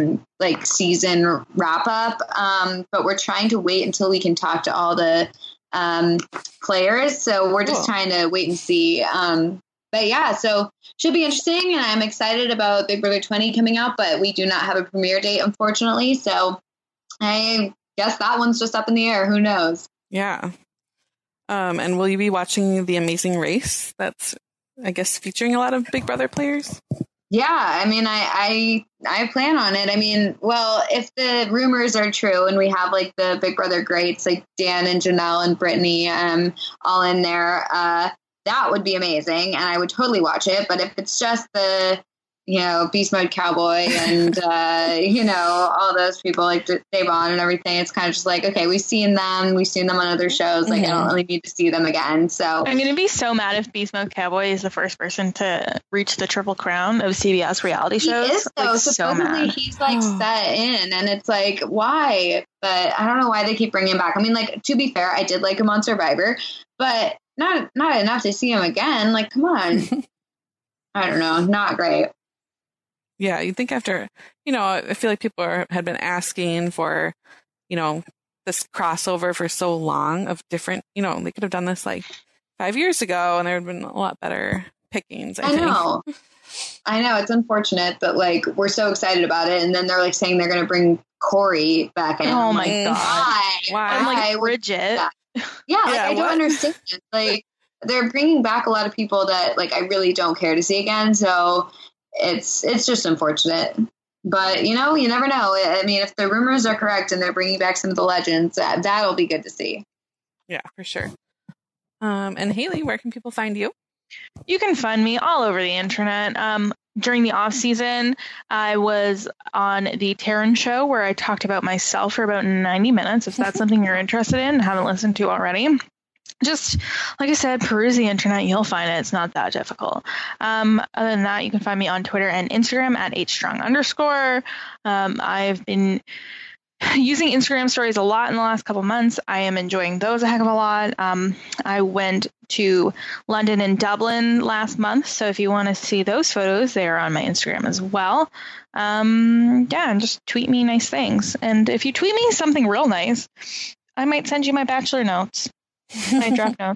season wrap up. But we're trying to wait until we can talk to all the players. So we're just trying to wait and see. But yeah, so should be interesting, and I'm excited about Big Brother 20 coming out, but we do not have a premiere date, unfortunately. So I guess that one's just up in the air. Who knows? Yeah. And will you be watching The Amazing Race? That's, I guess, featuring a lot of Big Brother players. Yeah, I mean, I plan on it. I mean, well, if the rumors are true and we have like the Big Brother greats like Dan and Janelle and Brittany all in there, that would be amazing, and I would totally watch it. But if it's just the, Beast Mode Cowboy and, all those people like Dave On and everything, it's kind of just like, okay, we've seen them on other shows. Like, I don't really need to see them again. So I'm going to be so mad if Beast Mode Cowboy is the first person to reach the Triple Crown of CBS reality shows. He is, though. Supposedly he's set in, and it's like, why? But I don't know why they keep bringing him back. I mean, like, to be fair, I did like him on Survivor, but not enough to see him again. Like, come on. I don't know. Not great. Yeah, you'd think after, I feel like people had been asking for, this crossover for so long of different, they could have done this like 5 years ago and there would have been a lot better pickings, I think. I know. It's unfortunate that like we're so excited about it, and then they're like saying they're going to bring Corey back in. Oh my God. Why? And like Bridget. I don't understand. Like, they're bringing back a lot of people that like I really don't care to see again. So it's just unfortunate. But you never know. I mean, if the rumors are correct and they're bringing back some of the legends, that'll be good to see. Yeah, for sure. And Haley, where can people find you? You can find me all over the internet. During the off season, I was on the Taryn show where I talked about myself for about 90 minutes. If that's something you're interested in and haven't listened to already, just like I said, peruse the internet. You'll find it. It's not that difficult. Other than that, you can find me on Twitter and Instagram at @strong_. I've been using Instagram stories a lot in the last couple months. I am enjoying those a heck of a lot. I went to London and Dublin last month, so if you want to see those photos, they are on my Instagram as well. And just tweet me nice things. And if you tweet me something real nice, I might send you my bachelor notes, my draft notes.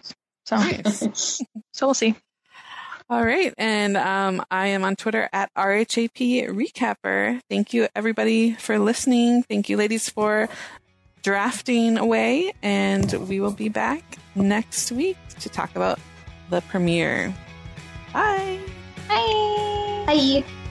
So, so we'll see. All right. And I am on Twitter at RHAP Recapper. Thank you, everybody, for listening. Thank you, ladies, for drafting away. And we will be back next week to talk about the premiere. Bye. Bye. Bye.